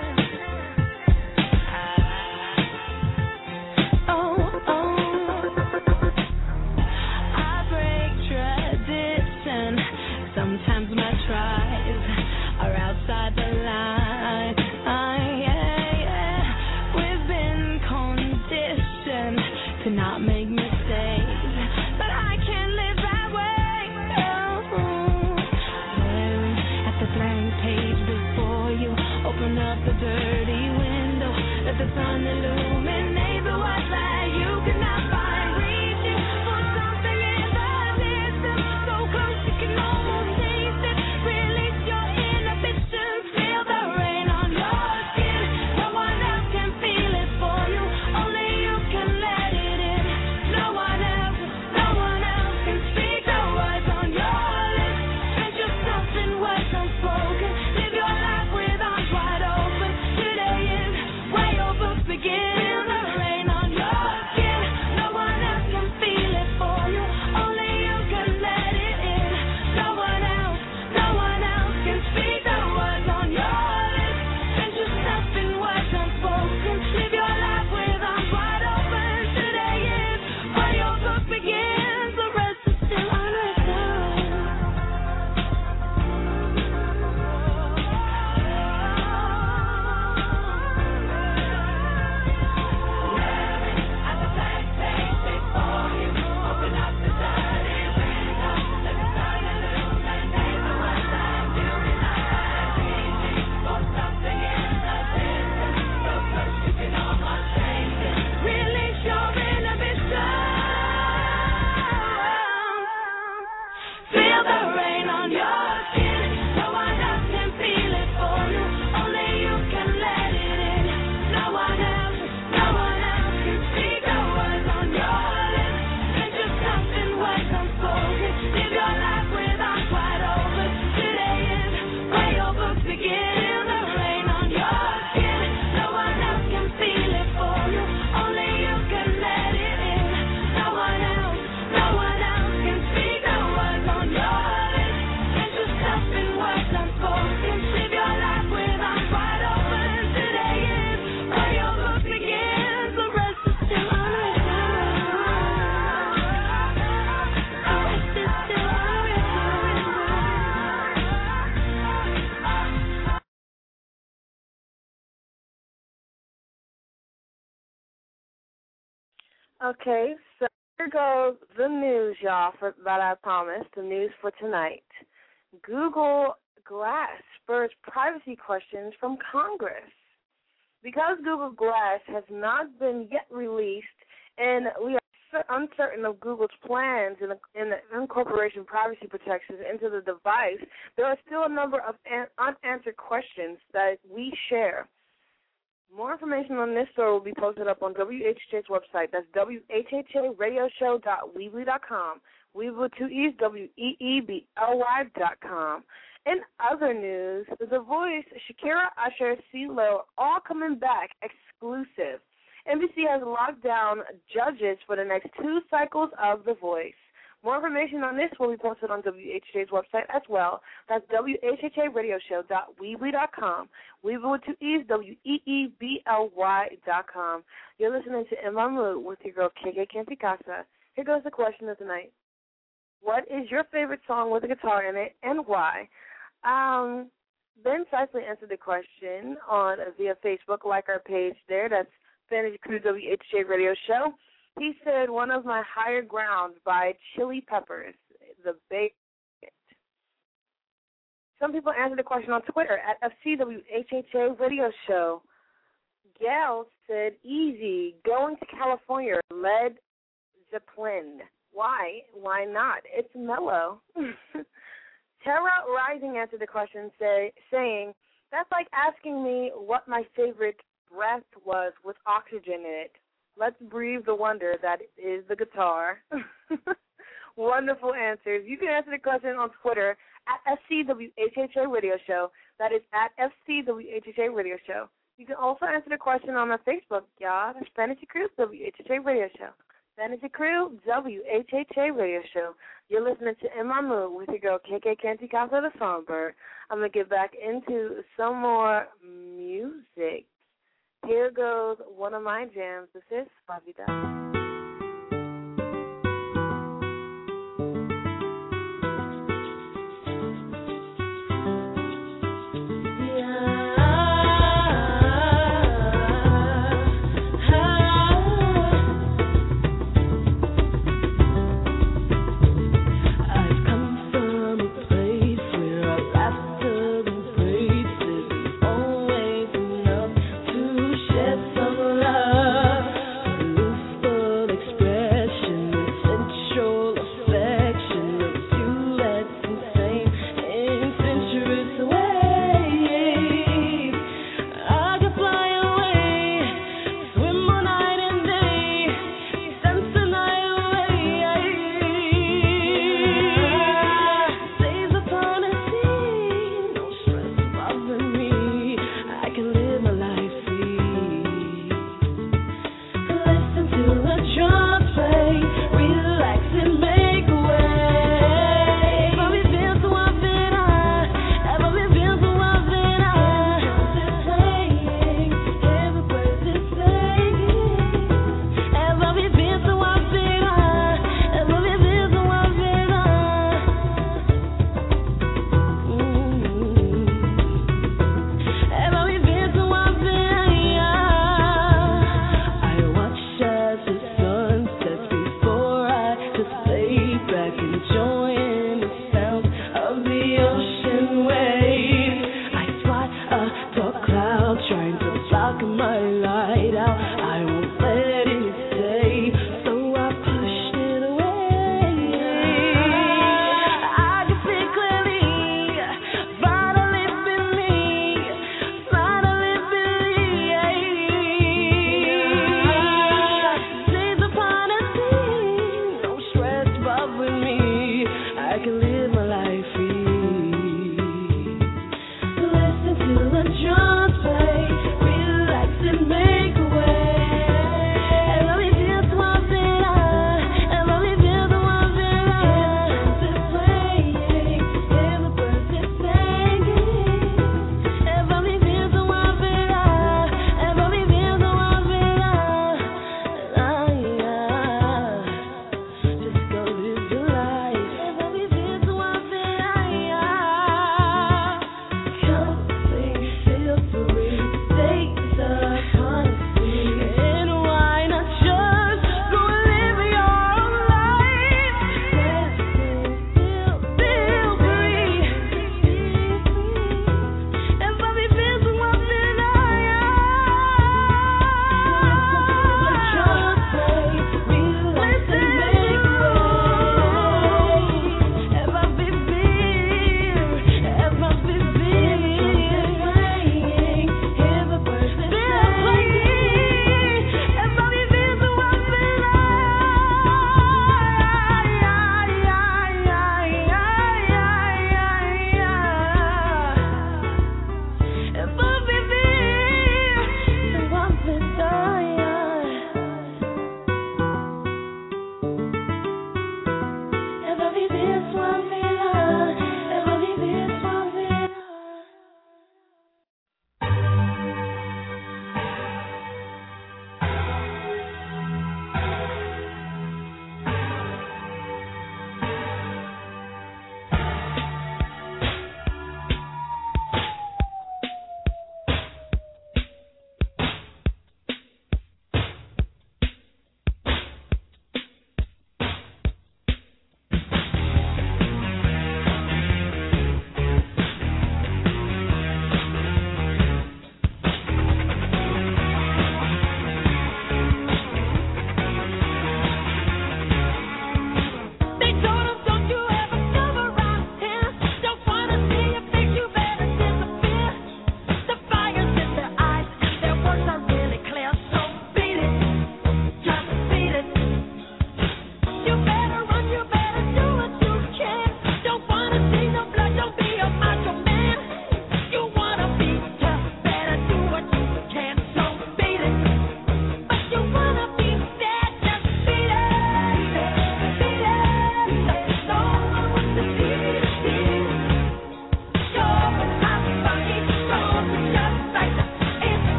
Oh, oh. I break tradition. Sometimes my tries are outside the line. Ah, yeah, yeah. We've been conditioned to not make mistakes, but I can't live that way. Oh. Staring at the blank page before you, open up the dirty window, let the sun illuminate the words that you cannot find. Reaching for something in the distance, so close you can almost taste it. Release your inhibitions, feel the rain on your skin. No one else can feel it for you, only you can let it in. No one else, no one else can speak the words on your lips. Dress yourself in words unspoken, live your life with arms wide open. Today is where your book begins. The rain on your skin. No one else can feel it for you, only you can let it in. No one else, no one else can speak the words on your lips. Dress yourself in words unspoken, live your life with arms wide open. Today is where your book begins. The rest is still unwritten. At the blank page before you, open up the dirty window, let the sun illuminate the words that you cannot find. Reaching for something in the distance, so close you can almost taste it. Release your inhibitions, feel the rain on your skin. No one else can feel it for you, only you can let it in. No one else, no one else can speak the words on your lips. Dress yourself in words unspoken, live your life with arms wide open. Today is where your book begins. The rain on your skin. No one else can feel it for you, only you can let it in. No one else, no one else can speak the words on your lips. Dress yourself in words unspoken, live your life with arms wide open. Today is where your book begins. The rest is still unwritten. The rest is still unwritten. Okay, so here goes the news, y'all, for, that I promised, the news for tonight. Google Glass spurs privacy questions from Congress. Because Google Glass has not been yet released, and we are cer- uncertain of Google's plans in the, in the incorporation privacy protections into the device, there are still a number of an, unanswered questions that we share. More information on this story will be posted up on W H H A's website. That's W H H A radio show dot weebly dot com. Weebly with two E's, W E E B L Y dot com. In other news, The Voice, Shakira, Usher, CeeLo, all coming back exclusive. N B C has locked down judges for the next two cycles of The Voice. More information on this will be posted on W H H A's website as well. That's W H H A radio show dot weebly dot com. Weebly with two E's, W E E B L Y dot com. You're listening to In My Mood with your girl, K K Canty Casa. Here goes the question of the night. What is your favorite song with a guitar in it, and why? Um, Ben Seisley answered the question on via Facebook. Like our page there. That's Fantasy Crew W H H A Radio Show. He said one of my higher grounds by Chili Peppers, the big hit. Some people answered the question on Twitter at F C W H H A Radio Show. Gail said easy, going to California, Led Zeppelin. Why? Why not? It's mellow. Terra Rising answered the question say, saying, that's like asking me what my favorite breath was with oxygen in it. Let's breathe the wonder that is the guitar. Wonderful answers. You can answer the question on Twitter at F C W H H A Radio Show. That is at F C W H H A Radio Show. You can also answer the question on our Facebook, y'all. That's Fantasy Crew W H H A Radio Show. Fantasy Crew W H H A Radio Show. You're listening to In My Mood with your girl K K Canty Casa the Songbird. I'm going to get back into some more music. Here goes one of my jams. This is Favida. Always enough to shed some love.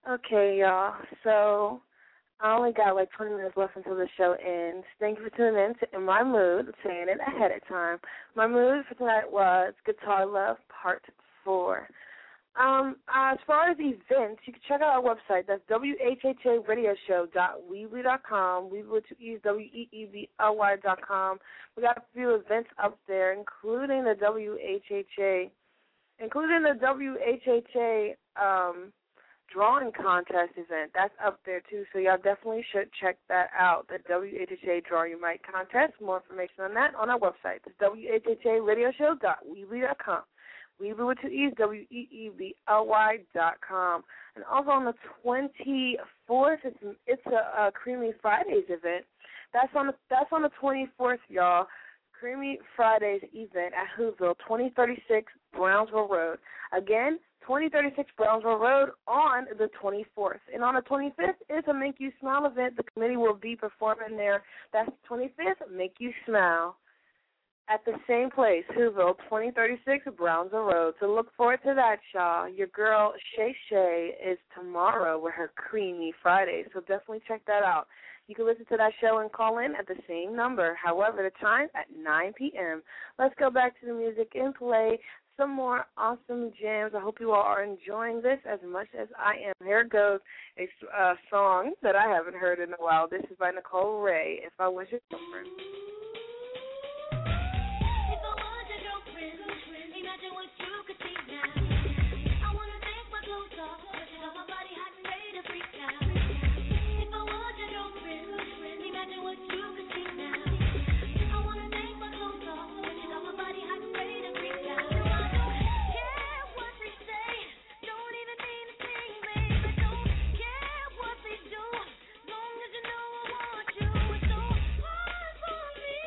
Okay, y'all. So I only got like twenty minutes left until the show ends. Thank you for tuning in to In My Mood. I'm saying it ahead of time. My mood for tonight was Guitar Love Part four. Um, as far as events, you can check out our website. That's W H H A radio show dot weebly dot com. Weebly with two E's, W E E B L Y dot com. We got a few events up there, including the W H H A, including the W H H A um, drawing contest event. That's up there, too, so y'all definitely should check that out, the W H H A Draw Your Mic contest. More information on that on our website. It's W H H A radio show dot weebly dot com. Weebly with two E's, W E E B L Y dot com. And also on the twenty-fourth, it's, it's a, a Creamy Fridays event. That's on the, that's on the twenty-fourth, y'all. Creamy Fridays event at Whoville, twenty thirty-six Brownsville Road. Again, twenty thirty-six Brownsville Road on the twenty-fourth. And on the twenty-fifth, it's a Make You Smile event. The committee will be performing there. That's the twenty-fifth, Make You Smile. At the same place, Whoville, twenty thirty-six Brownsville Road. So look forward to that, y'all. Your girl, Shay Shay, is tomorrow with her Creamy Friday, so definitely check that out. You can listen to that show and call in at the same number. However, the time at nine p.m. Let's go back to the music and play some more awesome jams. I hope you all are enjoying this as much as I am. Here goes a uh, song that I haven't heard in a while. This is by Nicole Ray, If I Was Your Girlfriend. For me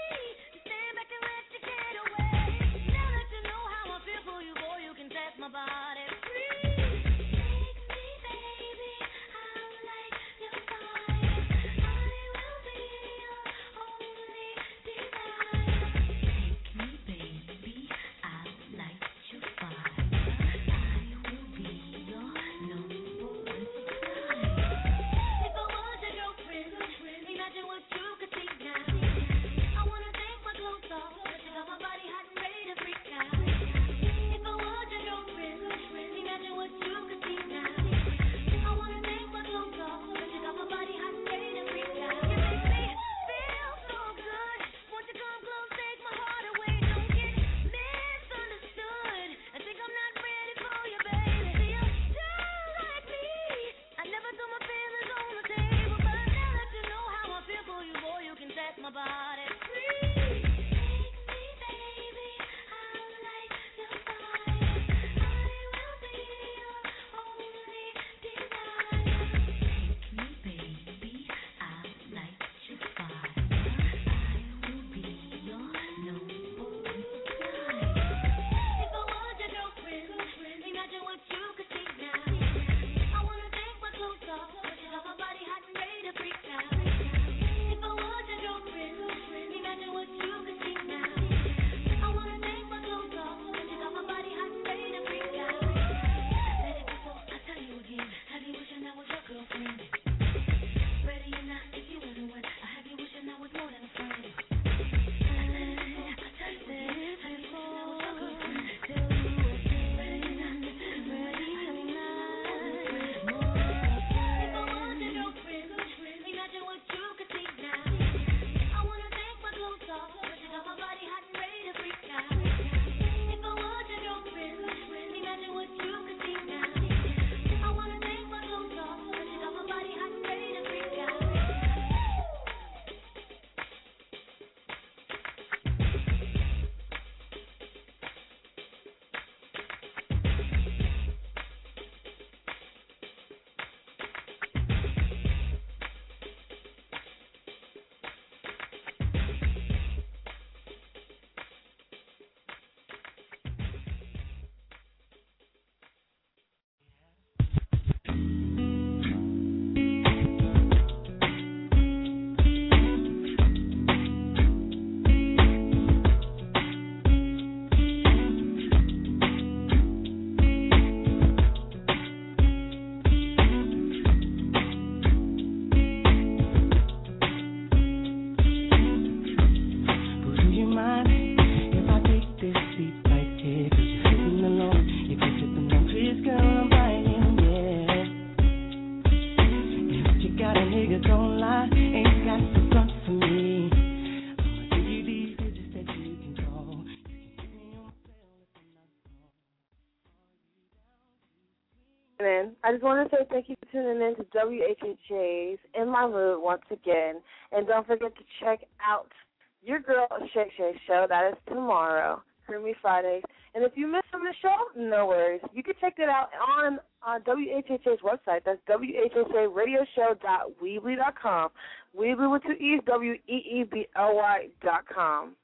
listening. I just want to say thank you for tuning in to W H H A's In My Mood once again. And don't forget to check out your girl Shay Shay show. That is tomorrow, Creamy Fridays. And if you missed some of the show, no worries. You can check it out on uh, W H H A's website. That's W H H A radio show dot weebly dot com. Weebly with two E's, W E E B L Y dot com.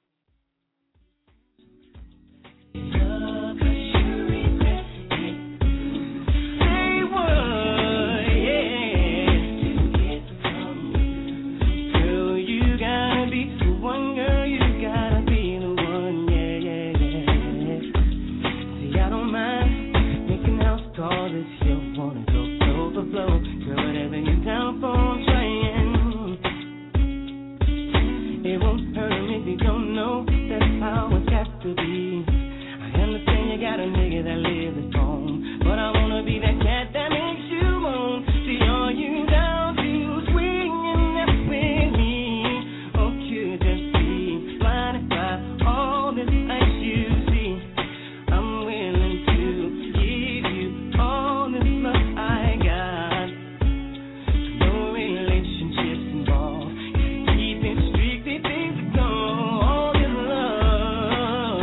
To be. I understand you got a nigga that lives at home, but I wanna be that cat that makes you moan. See, are you down to swing and that with me? Or could just be blinded by all this ice you see? I'm willing to give you all this love I got. No relationships involved. Keep it strictly physical. All this love.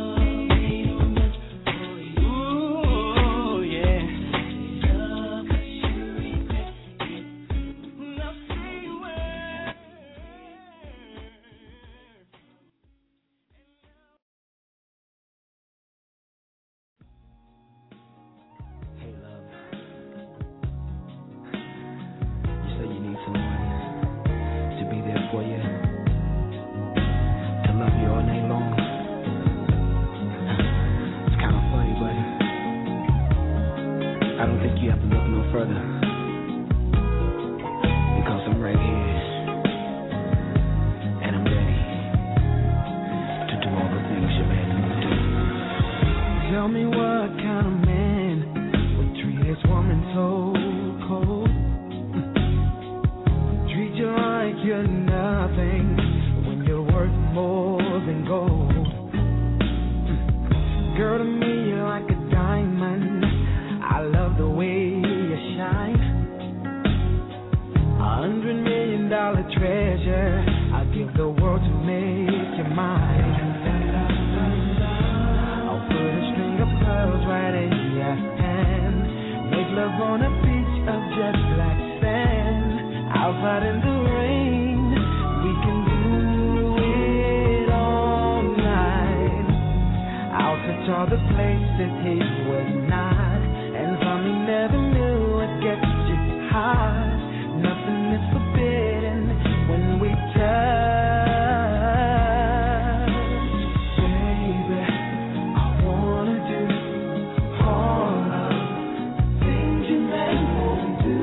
Hey, love. You say you need someone to be there for you, to love you all night long. It's kind of funny, but I don't think you have to look no further, because I'm right here, and I'm ready to do all the things your man would do. Tell me what kind of man would treat his woman so cold, treat you like you're nothing when you're worth more than gold. Girl, to me you're like a diamond. I love the way you shine. A hundred million dollar treasure. I'd give the world to make you mine. I'll put a string of pearls right in your hand. Make love on a beach of jet black sand. Outside in the rain, we can do it all night. I'll touch all the places he would not, and some he never knew it gets you hot. Nothing is forbidden when we touch. Baby, I wanna do all of the things you make me do.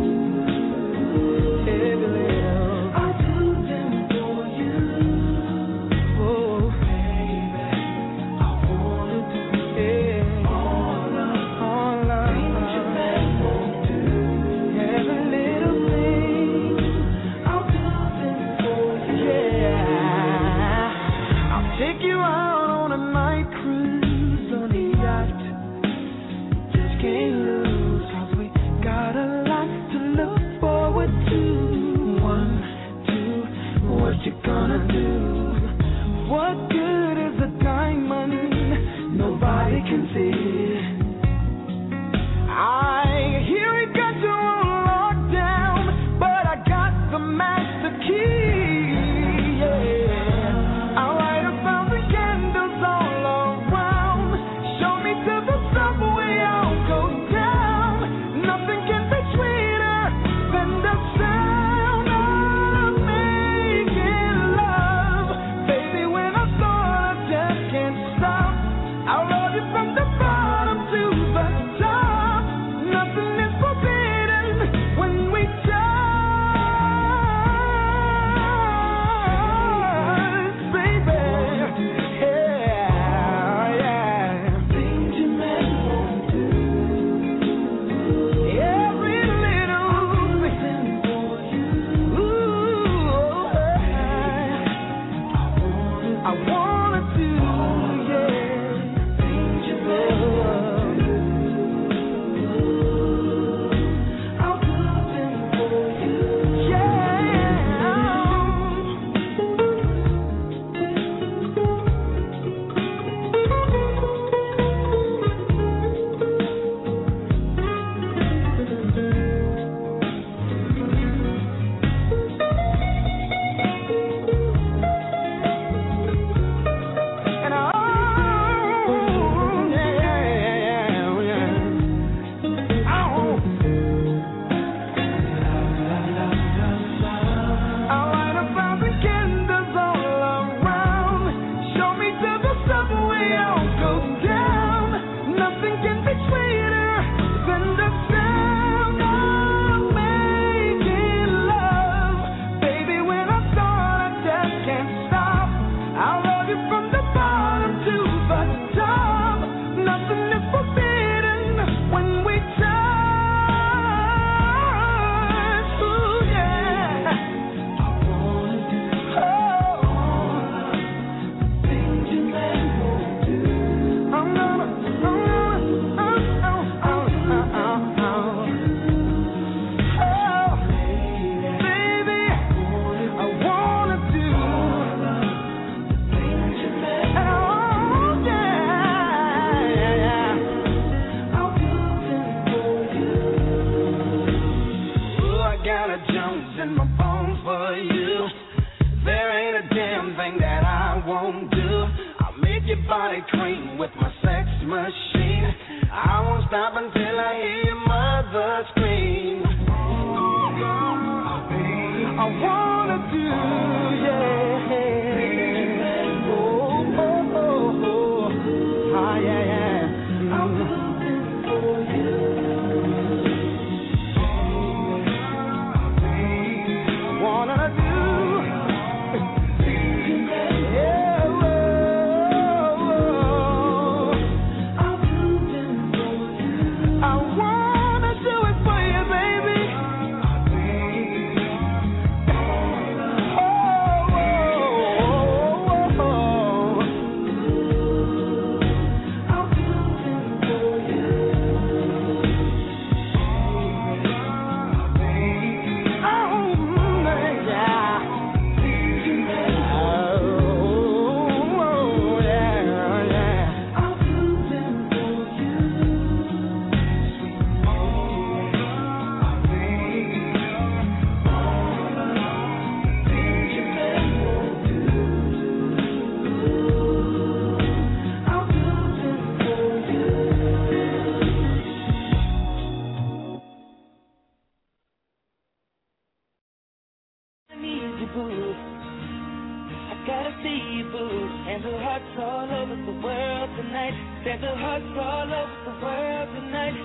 Every little, I do them for you. Oh, baby, I wanna do it. All of, all of things you make me do. Every little thing, I'll do them for you. Yeah, I'll take you out on a night cruise on the yacht. Just can't lose, 'cause we got a lot to look forward to. One, two, what you gonna do? What good is a diamond nobody can see? I hear it got you on lockdown, but I got the master key. Yeah, I'll light a thousand candles all around. Show me to the subway, I'll go down. Nothing can be sweeter than the sound of making love. Baby, when I start, I just can't stop. I'll love you from the bottom. from the bottom to the top. Nothing is forbidden when we touch. Ooh, yeah. I wanna do all the things you made me do. I'm gonna, I'm gonna, oh, oh, oh, oh, oh, oh. Oh, baby, I wanna do things you made me do. Oh, yeah, yeah, yeah. I'll do things for you. Ooh, I got a Jones in my bones for you. There ain't a damn thing that I won't do. I'll make your body cream with my sex machine. I won't stop until I hear your mother scream. I wanna do, yeah. Oh, oh, oh, oh. Ah, yeah, yeah. I'll do things for you. Wanna do, yeah, oh, oh. I'll do things for you. I wanna do it for you, baby. Oh, oh, oh, oh. I'll do things for you. Oh, yeah. Oh, yeah, yeah. I'll do things for you. I'll do things for you. I need you, boo. I gotta see you, boo. And the hearts all over the world tonight. There's the hearts all over the world tonight.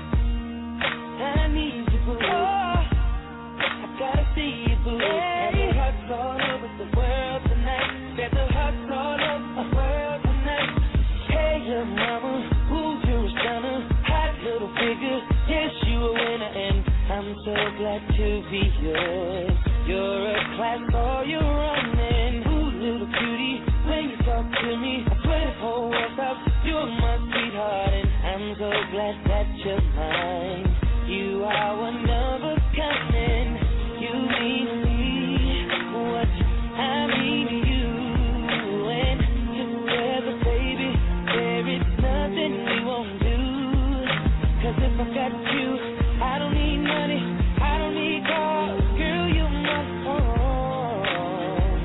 I need you, boo. I gotta see you, boo. And the hearts all over the world tonight. There's the hearts all over the world tonight. Hey, little mama, ooh, you're a stunner. Hot little figure, yes, you a winner. And I'm so glad to be yours. You're a class for your running. Ooh, little cutie, when you talk to me, I swear the whole world stops. You're my sweetheart, and I'm so glad that you're mine. You are one of a kind. You mean to me what I mean to you. And together, baby, there is nothing we won't do. 'Cause if I got you, I don't need money, I don't need cars. Girl, you're my all.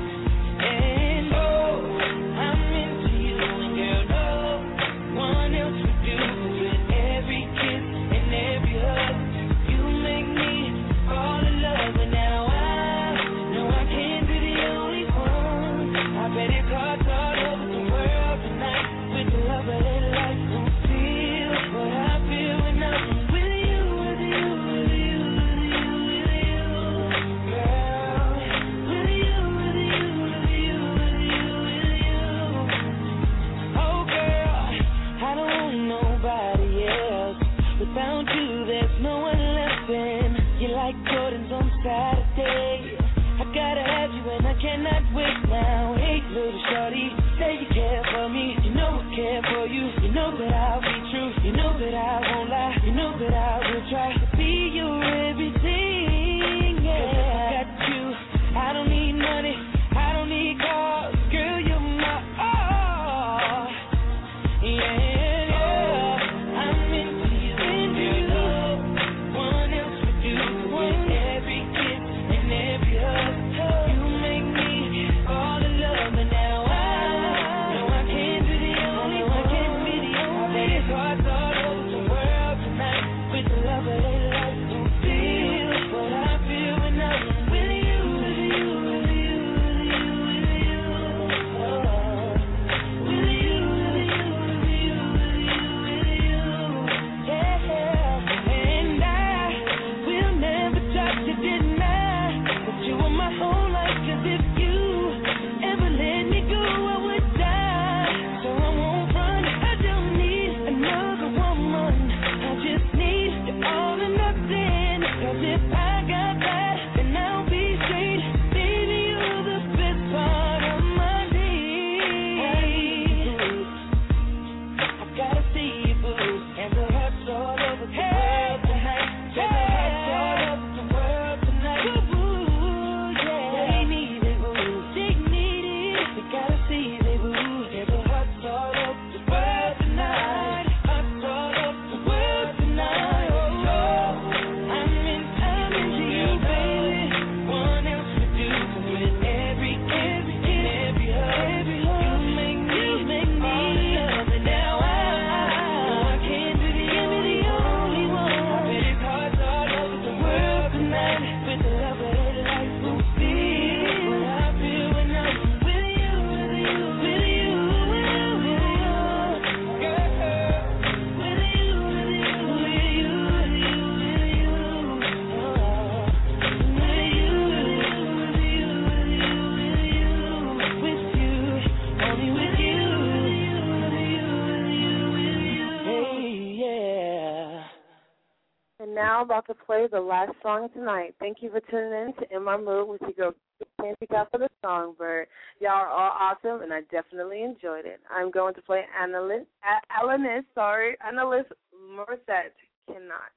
now about to play the last song of tonight. Thank you for tuning in to In My Mood with your girl, Candy Cat for the Songbird. Y'all are all awesome, and I definitely enjoyed it. I'm going to play Annalise, Alanis, sorry, Annalise Morissette, Cannot.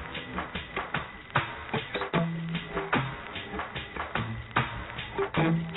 Thank you.